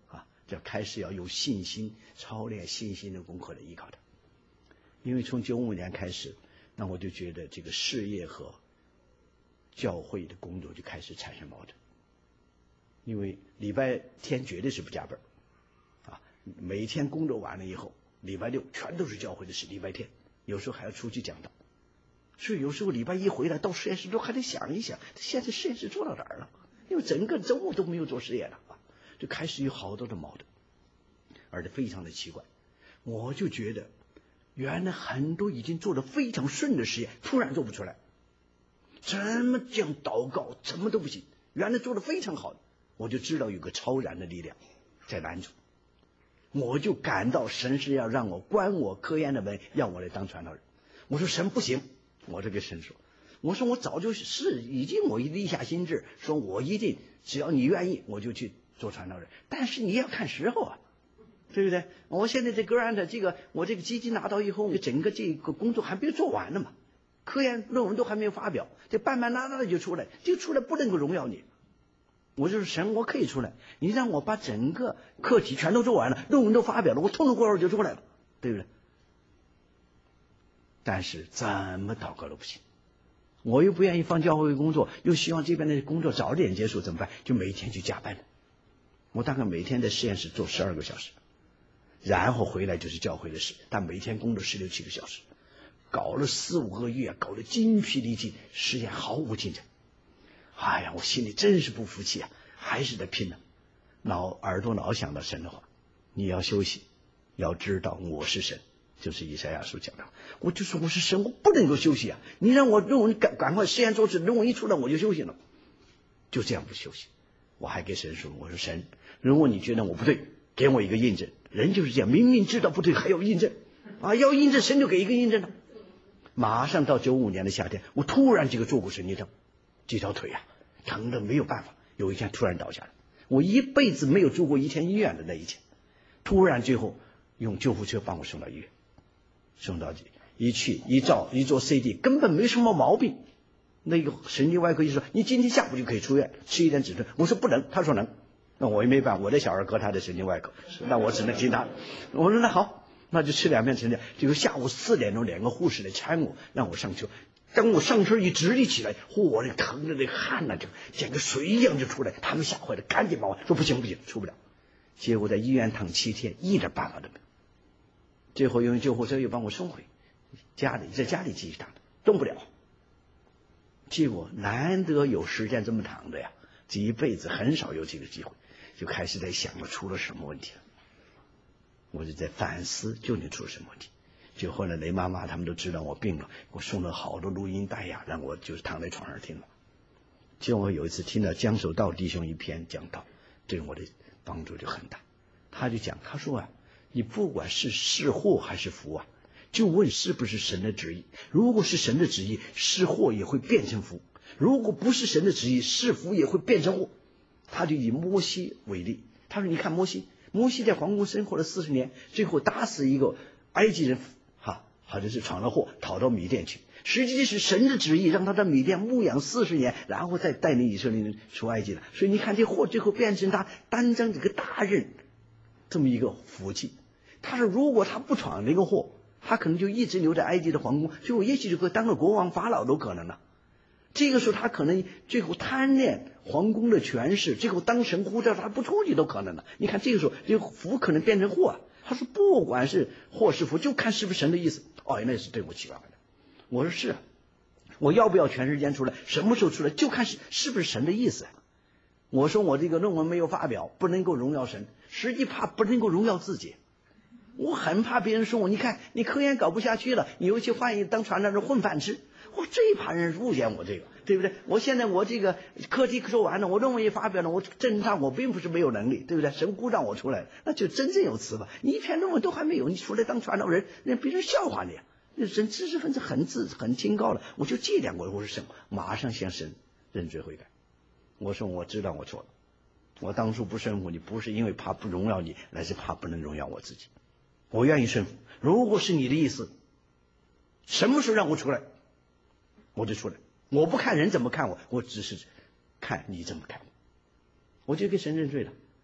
就开始要有信心操练信心的功课来依靠他。因为从九五年开始，那我就觉得这个事业和教会的工作就开始产生矛盾。因为礼拜天绝对是不加班啊，每天工作完了以后，礼拜六全都是教会的事，礼拜天有时候还要出去讲道，所以有时候礼拜一回来到实验室都还得想一想，现在实验室做到哪儿了？因为整个周末都没有做实验了啊，就开始有好多的矛盾，而且非常的奇怪。我就觉得原来很多已经做得非常顺的实验突然做不出来，怎么这样祷告怎么都不行，原来做得非常好的，我就知道有个超然的力量在拦住，我就感到神是要让我关我科研的门，让我来当传道人。我说神不行，我就跟神说，我说我早就是已经我立下心志，说我一定只要你愿意我就去做传道人，但是你要看时候啊，对不对？我现在这 grant 这个我这个基金拿到以后，整个这个工作还没有做完呢嘛，科研论文都还没有发表，这半半拉拉的就出来，就出来不能够荣耀你。我就是神，我可以出来，你让我把整个课题全都做完了，论文都发表了，我痛痛快快就出来了，对不对？但是怎么祷告都不行，我又不愿意放教会工作，又希望这边的工作早点结束，怎么办？就每天去加班。我大概每天在实验室做十二个小时，然后回来就是教会的事，但每天工作十六七个小时，搞了四五个月，搞得精疲力尽，实验毫无进展。哎呀，我心里真是不服气啊，还是得拼了。脑耳朵老想到神的话，你要休息，要知道我是神，就是以赛亚书讲的。我就说我是神，我不能够休息啊！你让我论文赶赶快实验做事，论文一出来我就休息了，就这样不休息。我还给神说，我说神，如果你觉得我不对，给我一个印证。人就是这样，明明知道不对还要印证啊，要印证神就给一个印证了。马上到九五年的夏天，我突然这个坐骨神经症，这条腿啊疼得没有办法，有一天突然倒下来。我一辈子没有住过一天医院的那一天，突然最后用救护车帮我送到医院，送到一去一照一做 C T 根本没什么毛病。那个神经外科医生说你今天下午就可以出院，吃一点止痛。我说不能，他说能，那我也没办法，我的小儿科他的神经外科，那我只能听他。我说那好，那就吃两片陈药。结果下午四点钟，两个护士来搀我，让我上车。当我上车一直立起来，嚯，我那疼的那汗呢，就像个水一样就出来。他们吓坏了，赶紧把我说不行不行，出不了。结果在医院躺七天，一点办法都没有。最后用救护车又帮我送回家里，在家里继续躺着，动不了。结果难得有时间这么躺着呀，这一辈子很少有这个机会，就开始在想我出了什么问题了。我就在反思究竟出了什么问题。就后来雷妈妈他们都知道我病了，我送了好多录音带呀，让我就是躺在床上听了。结果有一次听到江守道弟兄一篇讲道，对我的帮助就很大。他就讲，他说啊，你不管是是祸还是福啊，就问是不是神的旨意。如果是神的旨意，是祸也会变成福；如果不是神的旨意，是福也会变成祸。他就以摩西为例，他说你看摩西，摩西在皇宫生活了四十年，最后打死一个埃及人，哈，好像是闯了祸，逃到米甸去。实际是神的旨意，让他在米甸牧养四十年，然后再带领以色列人出埃及的。所以你看这祸最后变成他担当这个大任，这么一个福气。他说如果他不闯那个祸，他可能就一直留在埃及的皇宫，最后也许就会当了国王法老都可能了。这个时候他可能最后贪恋皇宫的权势，最后当神呼召他不出去都可能了。你看这个时候这个福可能变成祸啊。他说不管是祸是福，就看是不是神的意思。哦，那是对我启发的。我说是啊，我要不要全时间出来，什么时候出来，就看是是不是神的意思啊。我说我这个论文没有发表，不能够荣耀神，实际怕不能够荣耀自己。我很怕别人说我，你看你科研搞不下去了，你又去换一当传道人混饭吃。我最怕人误解我这个，对不对？我现在我这个课题说完了，我论文也发表了，我证上我并不是没有能力，对不对？神鼓掌我出来了，那就真正有词吧。你一篇论文都还没有，你出来当传道人，让别人笑话你啊！那神知识分子很自很清高了，我就这点我我是神，马上向神认罪悔改。我说我知道我错了，我当初不顺服你，不是因为怕不荣耀你，乃是怕不能荣耀我自己。我愿意顺服，如果是你的意思，什么时候让我出来，我就出来。我不看人怎么看我，我只是看你怎么看我。我就给神认罪了。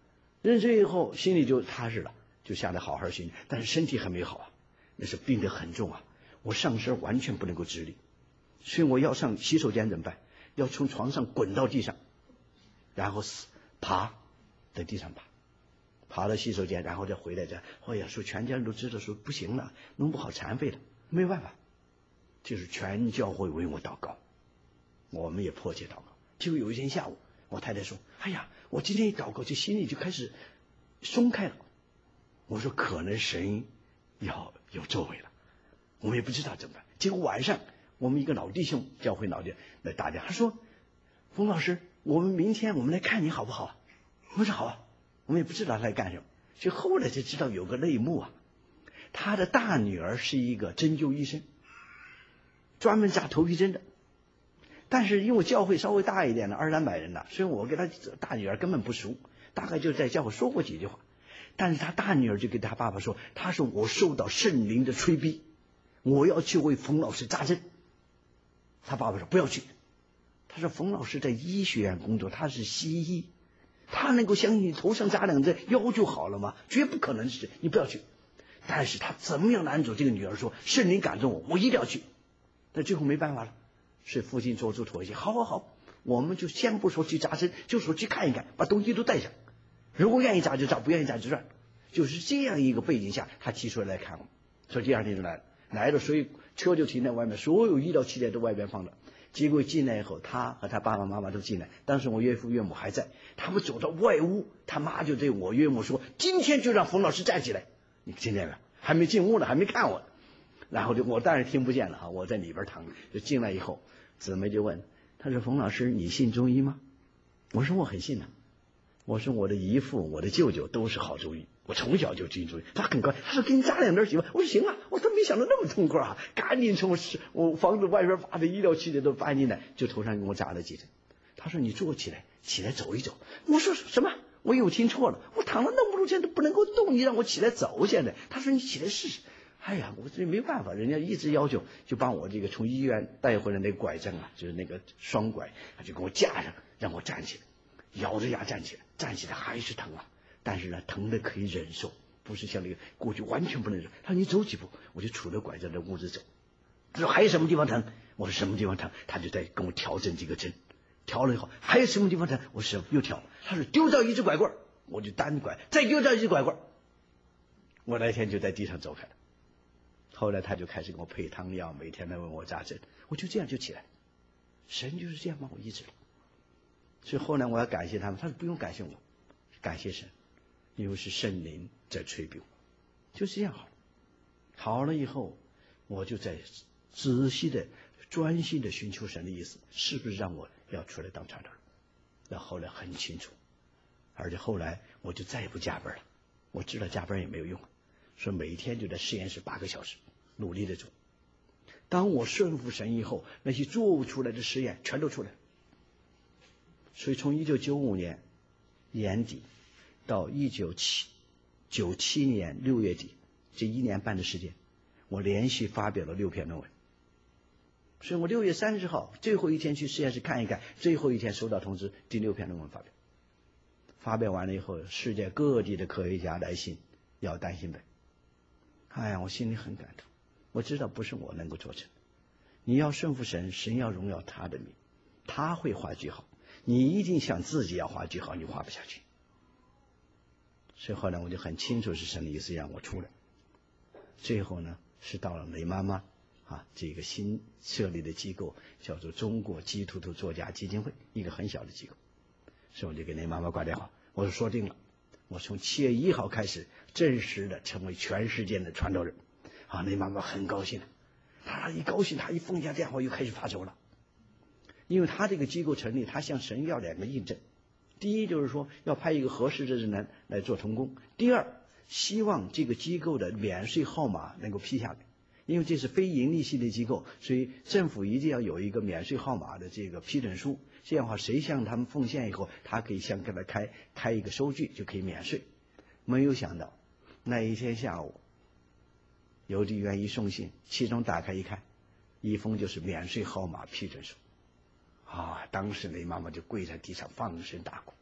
认罪以后心里就踏实了，就下来好好训练，但是身体还没好啊，那是病得很重啊，我上身完全不能够直立，所以我要上洗手间怎么办？要从床上滚到地上，然后爬，在地上爬，爬到洗手间，然后再回来这，哎呀，说全家人都知道说不行了，弄不好残废了，没有办法，就是全教会为我祷告，我们也迫切祷告。结果有一天下午，我太太说：“哎呀，我今天一祷告，就心里就开始松开了。”我说：“可能神要有作为了，我们也不知道怎么办。”结果晚上，我们一个老弟兄，教会老弟来打电话，他说：“冯老师，我们明天我们来看你好不好？”我说：“好啊。”我们也不知道他在干什么，所以后来才知道有个内幕啊。他的大女儿是一个针灸医生，专门扎头皮针的。但是因为教会稍微大一点的二三百人了，所以我跟他大女儿根本不熟，大概就在教会说过几句话。但是他大女儿就跟他爸爸说：“他说我受到圣灵的催逼，我要去为冯老师扎针。”他爸爸说：“不要去。”他说：“冯老师在医学院工作，他是西医，他能够相信你头上扎两针腰就好了吗？绝不可能的事，你不要去。”但是他怎么样拦住这个女儿说：“圣灵感动我，我一定要去。”但最后没办法了，是父亲做出妥协。好好好，我们就先不说去扎针，就说去看一看，把东西都带上。如果愿意扎就扎，不愿意扎就算。就是这样一个背景下，他提出来看我们，所以第二天就来了，来了，所以车就停在外面，所有医疗器材都外边放着。结果进来以后，他和他爸爸妈妈都进来，当时我岳父岳母还在，他们走到外屋，他妈就对我岳母说：“今天就让冯老师站起来。”你听见没有？还没进屋呢，还没看我，然后就我当然听不见了哈，我在里边躺着，就进来以后，姊妹就问，他说：“冯老师，你信中医吗？”我说：“我很信啊。”我说：“我的姨父、我的舅舅都是好中医，我从小就进中医。”他很高兴，他说：“给你扎两针行吗？”我说：“行啊。”我说：“没想到那么痛快啊！”赶紧从我房子外边把的医疗器材都搬进来，就头上给我扎了几针。他说：“你坐起来，起来走一走。”我说：“什么？我有听错了？我躺了那么多天都不能够动，你让我起来走现在？”他说：“你起来试试。”哎呀，我这没办法，人家一直要求，就把我这个从医院带回来那个拐杖啊，就是那个双拐，他就给我架上，让我站起来，咬着牙站起来，站起来还是疼啊，但是呢，疼的可以忍受，不是像那个过去完全不能忍。他说：“你走几步。”我就杵着拐杖在屋子走。他说：“还有什么地方疼？”我说：“什么地方疼？”他就在跟我调整这个针，调了以后还有什么地方疼？我说：“又调。”他说：“丢掉一只拐棍。”我就单拐，再丢掉一只拐棍。我那天就在地上走开了。后来他就开始给我配汤药，每天来问我扎针，我就这样就起来。神就是这样帮我医治了。所以后来我要感谢他们，他说不用感谢我，感谢神，因为是圣灵在催逼我，就是这样好了。好了以后，我就在仔细的、专心的寻求神的意思，是不是让我要出来当传道人？那后来很清楚，而且后来我就再也不加班了。我知道加班也没有用，所以每天就在实验室八个小时努力的做。当我顺服神以后，那些做不出来的实验全都出来了。所以从一九九五年年底到一九九七年六月底，这一年半的时间，我连续发表了六篇论文。所以我六月三十号最后一天去实验室看一看，最后一天收到通知，第六篇论文发表。发表完了以后，世界各地的科学家来信要担心本。哎呀，我心里很感动，我知道不是我能够做成，你要顺服神，神要荣耀他的名，他会画句号，你一定想自己要画句号，你画不下去。所以后来我就很清楚是神的意思让我出来。最后呢，是到了雷妈妈啊这个新设立的机构，叫做中国基督徒作家基金会，一个很小的机构。所以我就给雷妈妈挂电话，我说说定了，我从七月一号开始正式的成为全世界的传道人。啊，雷妈妈很高兴，她一高兴，她一放下电话又开始发愁了，因为她这个机构成立，她向神要两个印证。第一就是说要派一个合适的人来做同工，第二希望这个机构的免税号码能够批下来，因为这是非盈利性的机构，所以政府一定要有一个免税号码的这个批准书，这样的话谁向他们奉献以后，他可以向给他开开一个收据，就可以免税。没有想到那一天下午，邮递员一送信，其中打开一看，一封就是免税号码批准书。啊，当时雷妈妈就跪在地上放声大哭。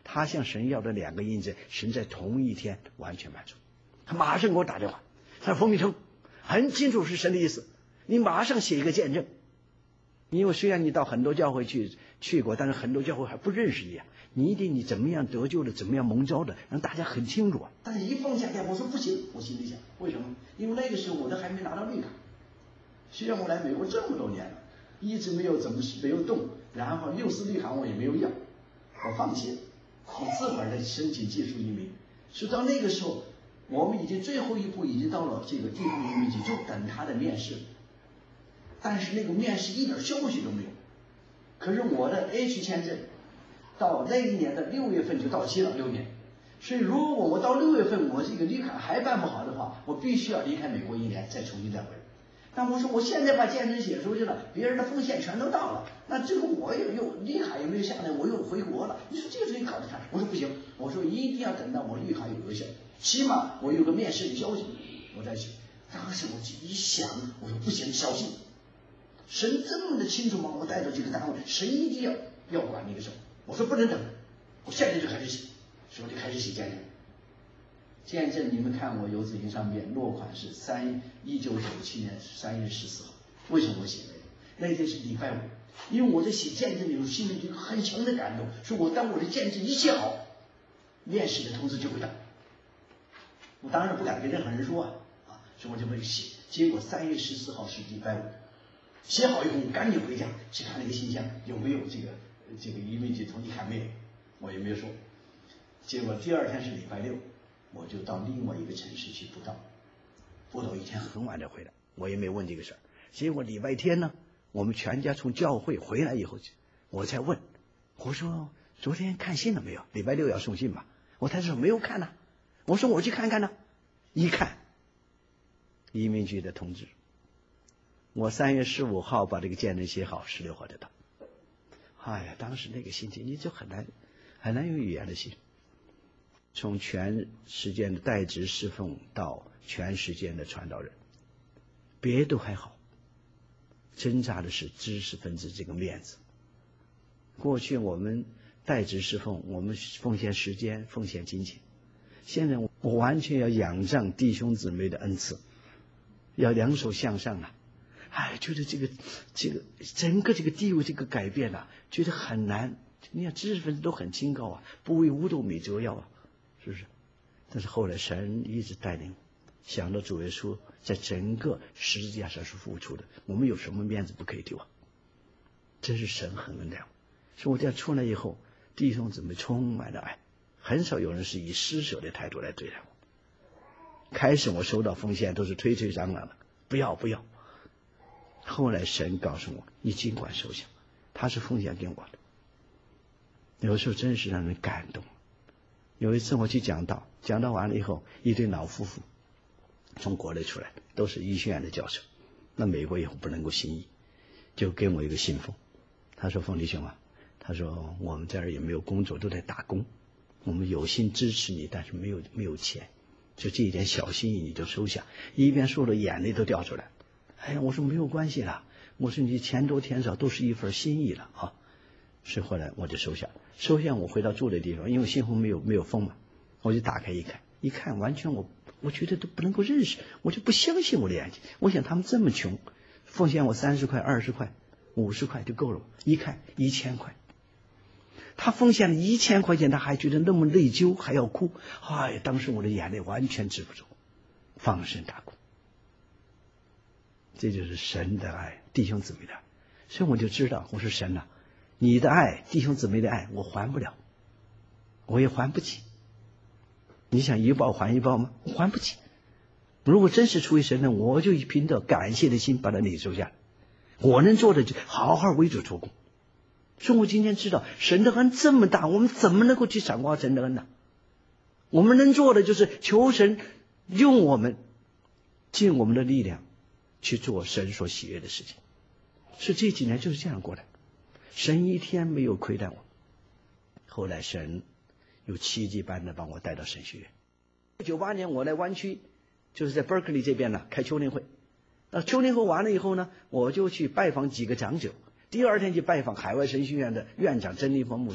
他向神要的两个印证，神在同一天完全满足。他马上给我打电话，他说：“冯明成，很清楚是神的意思，你马上写一个见证。因为虽然你到很多教会去去过，但是很多教会还不认识你啊。你一定你怎么样得救的，怎么样蒙召的，让大家很清楚啊。”但是一放下电，我说不行，我心里想，为什么？因为那个时候我都还没拿到绿卡。虽然我来美国这么多年了，一直没有怎么没有动，然后六四绿卡我也没有要，我放弃了，我自个儿的申请技术移民。所以到那个时候，我们已经最后一步已经到了这个地方移民局，就等他的面试。但是那个面试一点消息都没有。可是我的 H 签证到那一年的六月份就到期了，六年。所以如果我到六月份我这个绿卡还办不好的话，我必须要离开美国一年，再重新再回来。但我说我现在把见证写出去了，别人的奉献全都到了，那这个我也又绿卡也没有下来，我又回国了。你说这个东西搞得看，我说不行，我说一定要等到我绿卡有有效，起码我有个面试的消息，我再去。当时我一想，我说不行，小心，神这么的清楚把我带到这个单位，神一定要要管那个事。我说不能等，我现在就开始写，所以我就开始写见证。见证你们看我游子银上面落款是三一九九七年三月十四号，为什么我写那个？那天是礼拜五，因为我在写见证的时候心里有很强的感动，说我当我的见证一写好，面试的通知就会到。我当然不敢跟任何人说啊，啊，所以我就没有写。结果三月十四号是礼拜五，写好以后我赶紧回家去看那个信箱有没有这个这个移民局通知，看没有，我也没有说。结果第二天是礼拜六。我就到另外一个城市去布道，布道一天很晚才回来，我也没问这个事儿。结果礼拜天呢，我们全家从教会回来以后，我才问，我说昨天看信了没有？礼拜六要送信吧？我太太说没有看呢、啊。我说我去看看呢，一看，移民局的通知，我三月十五号把这个见证写好，十六号就到。哎呀，当时那个心情你就很难很难用语言的形容。从全时间的代职侍奉到全时间的传道人，别都还好，挣扎的是知识分子这个面子。过去我们代职侍奉，我们奉献时间，奉献金钱，现在我完全要仰仗弟兄姊妹的恩赐，要两手向上啊！哎，觉得这个这个整个这个地位这个改变啊，觉得很难。你看知识分子都很清高啊，不为五斗米折腰啊。是不是？但是后来神一直带领，想到主耶稣在整个十字架上是付出的，我们有什么面子不可以丢啊？真是神很恩待我。所以我这样出来以后，弟兄姊妹充满了爱，很少有人是以施舍的态度来对待我。开始我收到奉献都是推推攘攘的，不要不要。后来神告诉我，你尽管收下，他是奉献给我的。有时候真是让人感动。有一次我去讲道，讲道完了以后，一对老夫妇从国内出来，都是医学院的教授。那美国以后不能够行医，就给我一个信封。他说：“冯弟兄啊，他说我们这儿也没有工作，都在打工。我们有心支持你，但是没有没有钱，就这一点小心意你就收下。”一边说了，眼泪都掉出来。哎呀，我说没有关系啦，我说你钱多钱少都是一份心意了啊。所以后来我就收下，收下我回到住的地方，因为信封没有没有封嘛，我就打开一看，一看完全我我觉得都不能够认识，我就不相信我的眼睛。我想他们这么穷，奉献我三十块、二十块、五十块就够了。一看一千块，他奉献了一千块钱，他还觉得那么内疚，还要哭。哎，当时我的眼泪完全止不住，放声大哭。这就是神的爱，弟兄姊妹的爱。所以我就知道，我说神啊，你的爱，弟兄姊妹的爱，我还不了，我也还不起。你想一报还一报吗？我还不起。如果真是出于神的，我就凭着感谢的心把它领受下来。我能做的就好好为主做工。所以我今天知道神的恩这么大，我们怎么能够去闪光神的恩呢？我们能做的就是求神用我们，尽我们的力量去做神所喜悦的事情。所以这几年就是这样过来，神一天没有亏待我。后来神有奇迹般的把我带到神学院。九八年我来湾区，就是在 Berkeley 这边呢开秋令会。那秋令会完了以后呢，我就去拜访几个长者。第二天去拜访海外神学院的院长曾立峰牧师。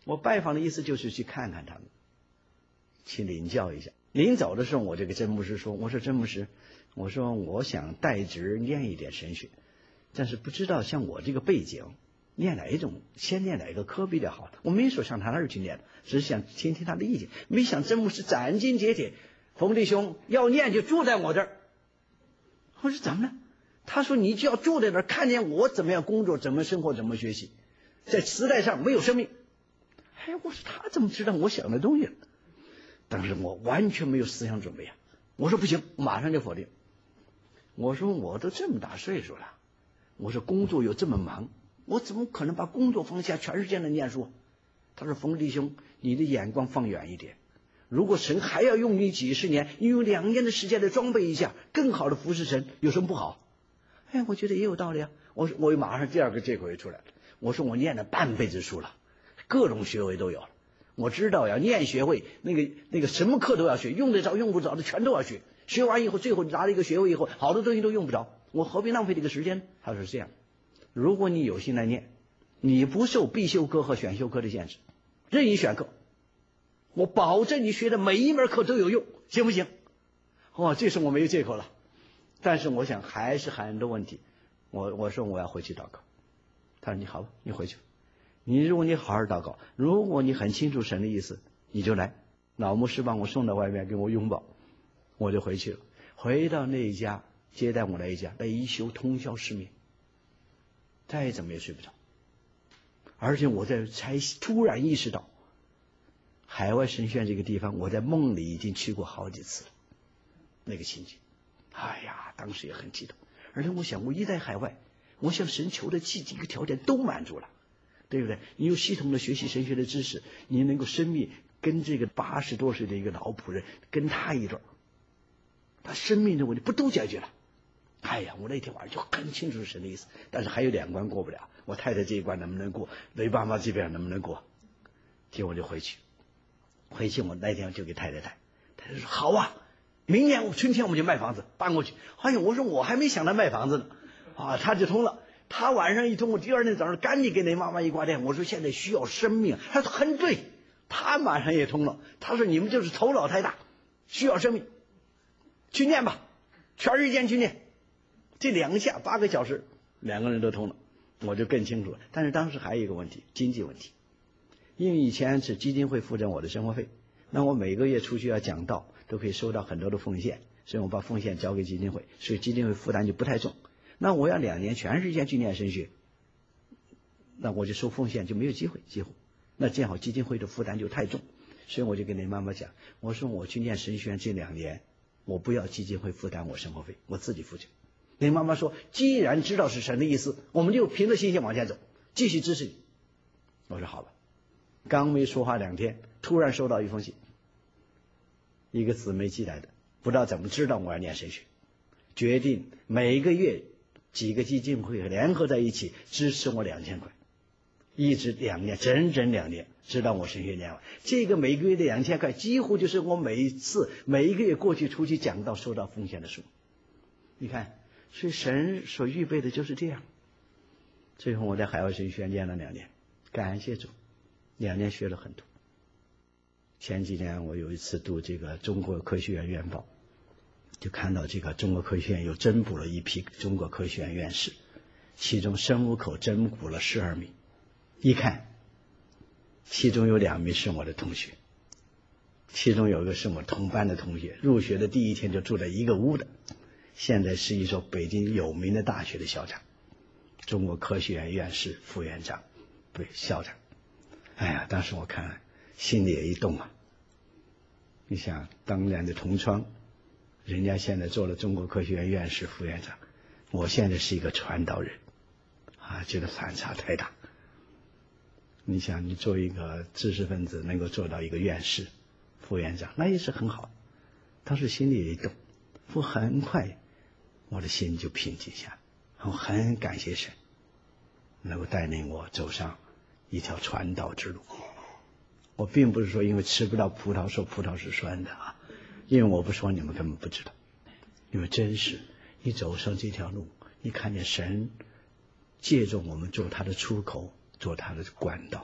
我拜访的意思就是去看看他们，去领教一下。临走的时候，我就给真牧师说：“我说真牧师，我说我想代职念一点神学，但是不知道像我这个背景，念哪一种，先念哪一个科比较好。我没说上他那儿去念，只是想听听他的意见。没想真牧师斩钉截铁，冯弟兄要念就住在我这儿。我说怎么了？他说你就要住在那儿，看见我怎么样工作，怎么生活，怎么学习，在时代上没有生命。哎，我说他怎么知道我想的东西了？当时我完全没有思想准备啊！我说不行，马上就否定。我说我都这么大岁数了，我说工作又这么忙，我怎么可能把工作放下，全时间来念书？他说冯弟兄，你的眼光放远一点。如果神还要用你几十年，你用两年的时间来装备一下，更好的服侍神，有什么不好？哎，我觉得也有道理啊。我说我马上第二个借口也出来了。我说我念了半辈子书了，各种学位都有了。我知道要念学位，那个那个什么课都要学，用得着用不着的全都要学。学完以后，最后拿了一个学位以后，好多东西都用不着，我何必浪费这个时间？他说是这样，如果你有心来念，你不受必修课和选修课的限制，任意选课，我保证你学的每一门课都有用，行不行？哦，这时我没有借口了。但是我想还是很多问题，我我说我要回去祷告。他说你好吧，你回去。你如果你好好祷告，如果你很清楚神的意思，你就来。老牧师把我送到外面给我拥抱，我就回去了。回到那一家接待我那一家，那一宿通宵失眠，再怎么也睡不着。而且我在才突然意识到，海外神学院这个地方，我在梦里已经去过好几次了。那个情景，哎呀，当时也很激动。而且我想，我一在海外，我向神求的几几个条件都满足了。对不对？你有系统的学习神学的知识，你能够生命跟这个八十多岁的一个老仆人跟他一段，他生命的问题不都解决了？哎呀，我那天晚上就很清楚神的意思，但是还有两关过不了，我太太这一关能不能过，雷爸妈这边能不能过？结果我就回去，回去我那天就给太太谈，太太说好啊，明年我春天我们就卖房子搬过去。哎呀，我说我还没想到卖房子呢，啊，他就通了。他晚上一通，我第二天早上赶紧给那妈妈一挂电，我说现在需要生命，他说很对，他马上也通了。他说你们就是头脑太大，需要生命，去念吧，全时间去念。这两下八个小时，两个人都通了，我就更清楚了。但是当时还有一个问题，经济问题，因为以前是基金会负责我的生活费，那我每个月出去要讲道，都可以收到很多的奉献，所以我把奉献交给基金会，所以基金会负担就不太重。那我要两年全时间去念神学，那我就收奉献就没有机会，几乎那正好基金会的负担就太重，所以我就跟你妈妈讲，我说我去念神学这两年，我不要基金会负担我生活费，我自己付去。你妈妈说，既然知道是神的意思，我们就凭着信心往前走，继续支持你。我说好吧。刚没说话两天，突然收到一封信，一个姊妹寄来的，不知道怎么知道我要念神学，决定每个月几个基金会联合在一起支持我两千块，一直两年，整整两年，直到我神学念完。这个每个月的两千块，几乎就是我每一次每一个月过去出去讲道收到奉献的数。你看，所以神所预备的就是这样。最后我在海外神学院念了两年，感谢主，两年学了很多。前几年我有一次读这个中国科学院院报，就看到这个中国科学院又增补了一批中国科学院院士，其中生物口增补了十二名，一看其中有两名是我的同学，其中有一个是我同班的同学，入学的第一天就住在一个屋的，现在是一所北京有名的大学的校长，中国科学院院士、副院长、对校长。哎呀，当时我看心里也一动啊。你想当年的同窗，人家现在做了中国科学院院士、副院长，我现在是一个传道人啊，觉得反差太大。你想你作为一个知识分子能够做到一个院士、副院长，那也是很好。当时心里也一动，我很快我的心就平静下来，我很感谢神能够带领我走上一条传道之路。我并不是说因为吃不到葡萄说葡萄是酸的啊，因为我不说你们根本不知道，因为真是你走上这条路，你看见神借助我们做他的出口，做他的管道，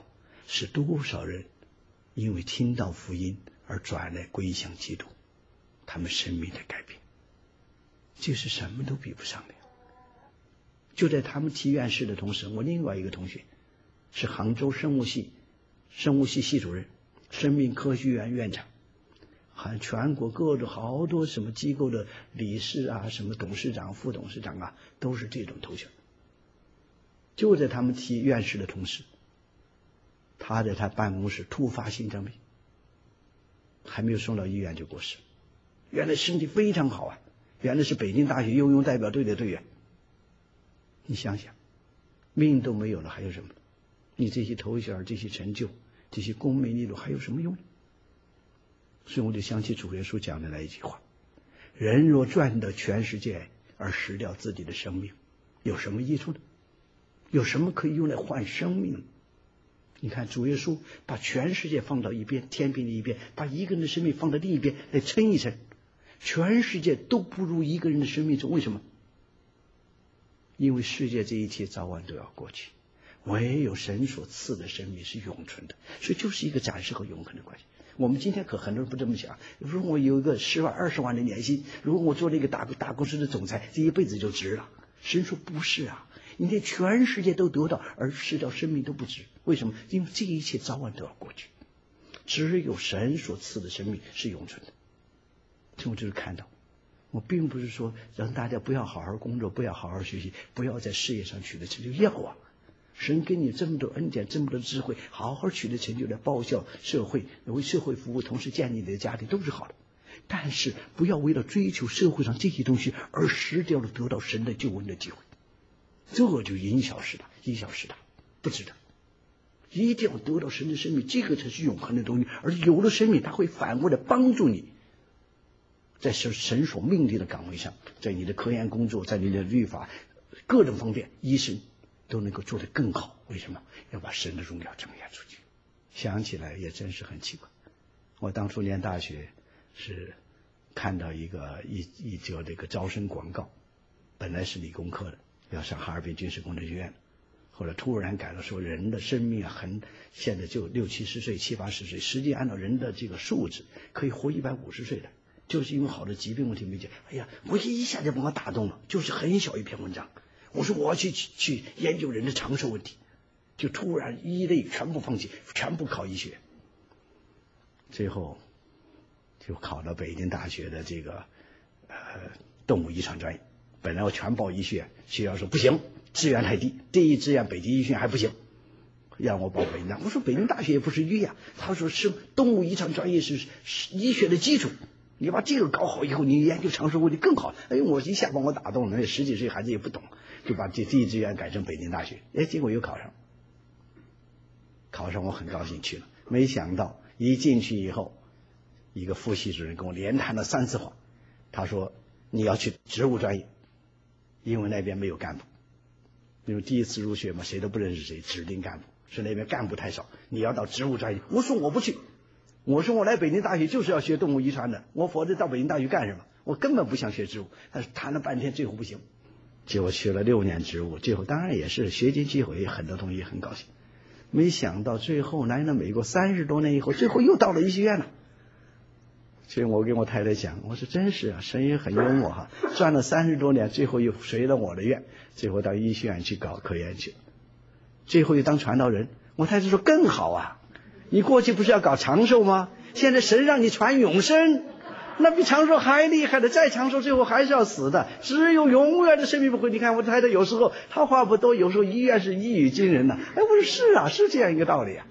是多少人因为听到福音而转来归向基督，他们生命的改变，这是什么都比不上的。就在他们提院士的同时，我另外一个同学是杭州生物系生物系系主任，生命科学院院长，还全国各种好多什么机构的理事啊，什么董事长、副董事长啊，都是这种头衔。就在他们提院士的同时，他在他办公室突发心脏病，还没有送到医院就过世。原来身体非常好啊，原来是北京大学游泳代表队的队员。你想想，命都没有了还有什么？你这些头衔、这些成就、这些功名利禄还有什么用呢？所以我就想起主耶稣讲的那一句话：人若赚得全世界而失掉自己的生命，有什么益处呢？有什么可以用来换生命呢？你看主耶稣把全世界放到一边，天平的一边，把一个人的生命放到另一边来称一称，全世界都不如一个人的生命重。为什么？因为世界这一切早晚都要过去，唯有神所赐的生命是永存的，所以就是一个暂时和永恒的关系。我们今天可很多人不这么想，如果我有一个十万二十万的年薪，如果我做了一个大大公司的总裁，这一辈子就值了。神说不是啊，你连全世界都得到而失掉生命都不值。为什么？因为这一切早晚都要过去，只有神所赐的生命是永存的。所以我就是看到，我并不是说让大家不要好好工作，不要好好学习，不要在事业上取得成就，要啊，神给你这么多恩典，这么多智慧，好好取得成就来报效社会，为社会服务，同时建立你的家庭都是好的。但是不要为了追求社会上这些东西而失掉了得到神的救恩的机会，这就因小失大，因小失大，不值得。一定要得到神的生命，这个才是永恒的东西。而有了生命，它会反过来帮助你，在神所命令的岗位上，在你的科研工作，在你的律法各种方面，医生都能够做得更好。为什么？要把神的荣耀呈现出去。想起来也真是很奇怪，我当初念大学是看到一个一一则这个招生广告，本来是理工科的，要上哈尔滨军事工程学院，后来突然改了，说人的生命啊，很现在就六七十岁、七八十岁，实际按照人的这个数值可以活一百五十岁的，就是因为好的疾病问题没解。哎呀，我一下就把我打动了，就是很小一篇文章。我说我要去去研究人的长寿问题，就突然一类全部放弃，全部考医学，最后就考到北京大学的这个呃动物遗传专业。本来我全报医学，学校说不行，志愿太低，第一志愿北京医学院还不行，让我报北京大。我说北京大学也不是医呀，他说是动物遗传专业是医学的基础，你把这个搞好以后，你研究长寿问题更好。哎，我一下把我打动了，那十几岁孩子也不懂，就把这第一志愿改成北京大学。哎，结果又考上，考上我很高兴去了。没想到一进去以后，一个副系主任跟我连谈了三次话，他说你要去植物专业，因为那边没有干部，因为第一次入学嘛，谁都不认识谁，指定干部，是那边干部太少，你要到植物专业。我说我不去，我说我来北京大学就是要学动物遗传的，我否则到北京大学干什么？我根本不想学植物。但是谈了半天，最后不行，结果学了六年植物，最后当然也是学经机会，很多同学很高兴。没想到最后来了美国三十多年以后，最后又到了医学院了。所以我跟我太太讲，我说真是啊，神也很幽默哈，转了三十多年，最后又随了我的愿，最后到医学院去搞科研去了，最后又当传道人。我太太说更好啊，你过去不是要搞长寿吗？现在神让你传永生，那比长寿还厉害的，再长寿最后还是要死的，只有永远的生命不会。你看我太太有时候她话不多，有时候医院是一语惊人的。哎，我说是啊，是这样一个道理啊。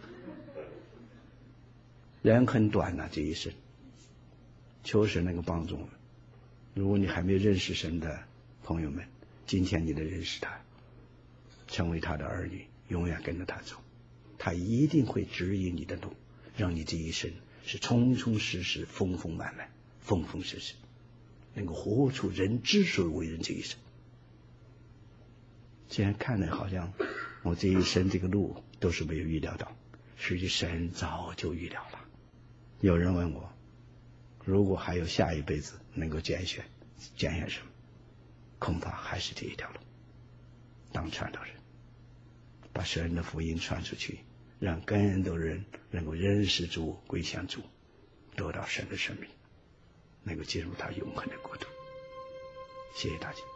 人很短啊，这一生。求神能够帮助我们。如果你还没有认识神的朋友们，今天你得认识他，成为他的儿女，永远跟着他走，他一定会指引你的路，让你这一生是充充实实、丰丰满满、丰丰实实，能够活出人之所以为人这一生。既然看来好像我这一生这个路都是没有预料到，实际神早就预料了。有人问我，如果还有下一辈子能够拣选，拣选什么？恐怕还是这一条路，当传道人，把神的福音传出去， 让更多人能够认识主、归向主，得到神的生命，能够进入他永恒的国度。谢谢大家。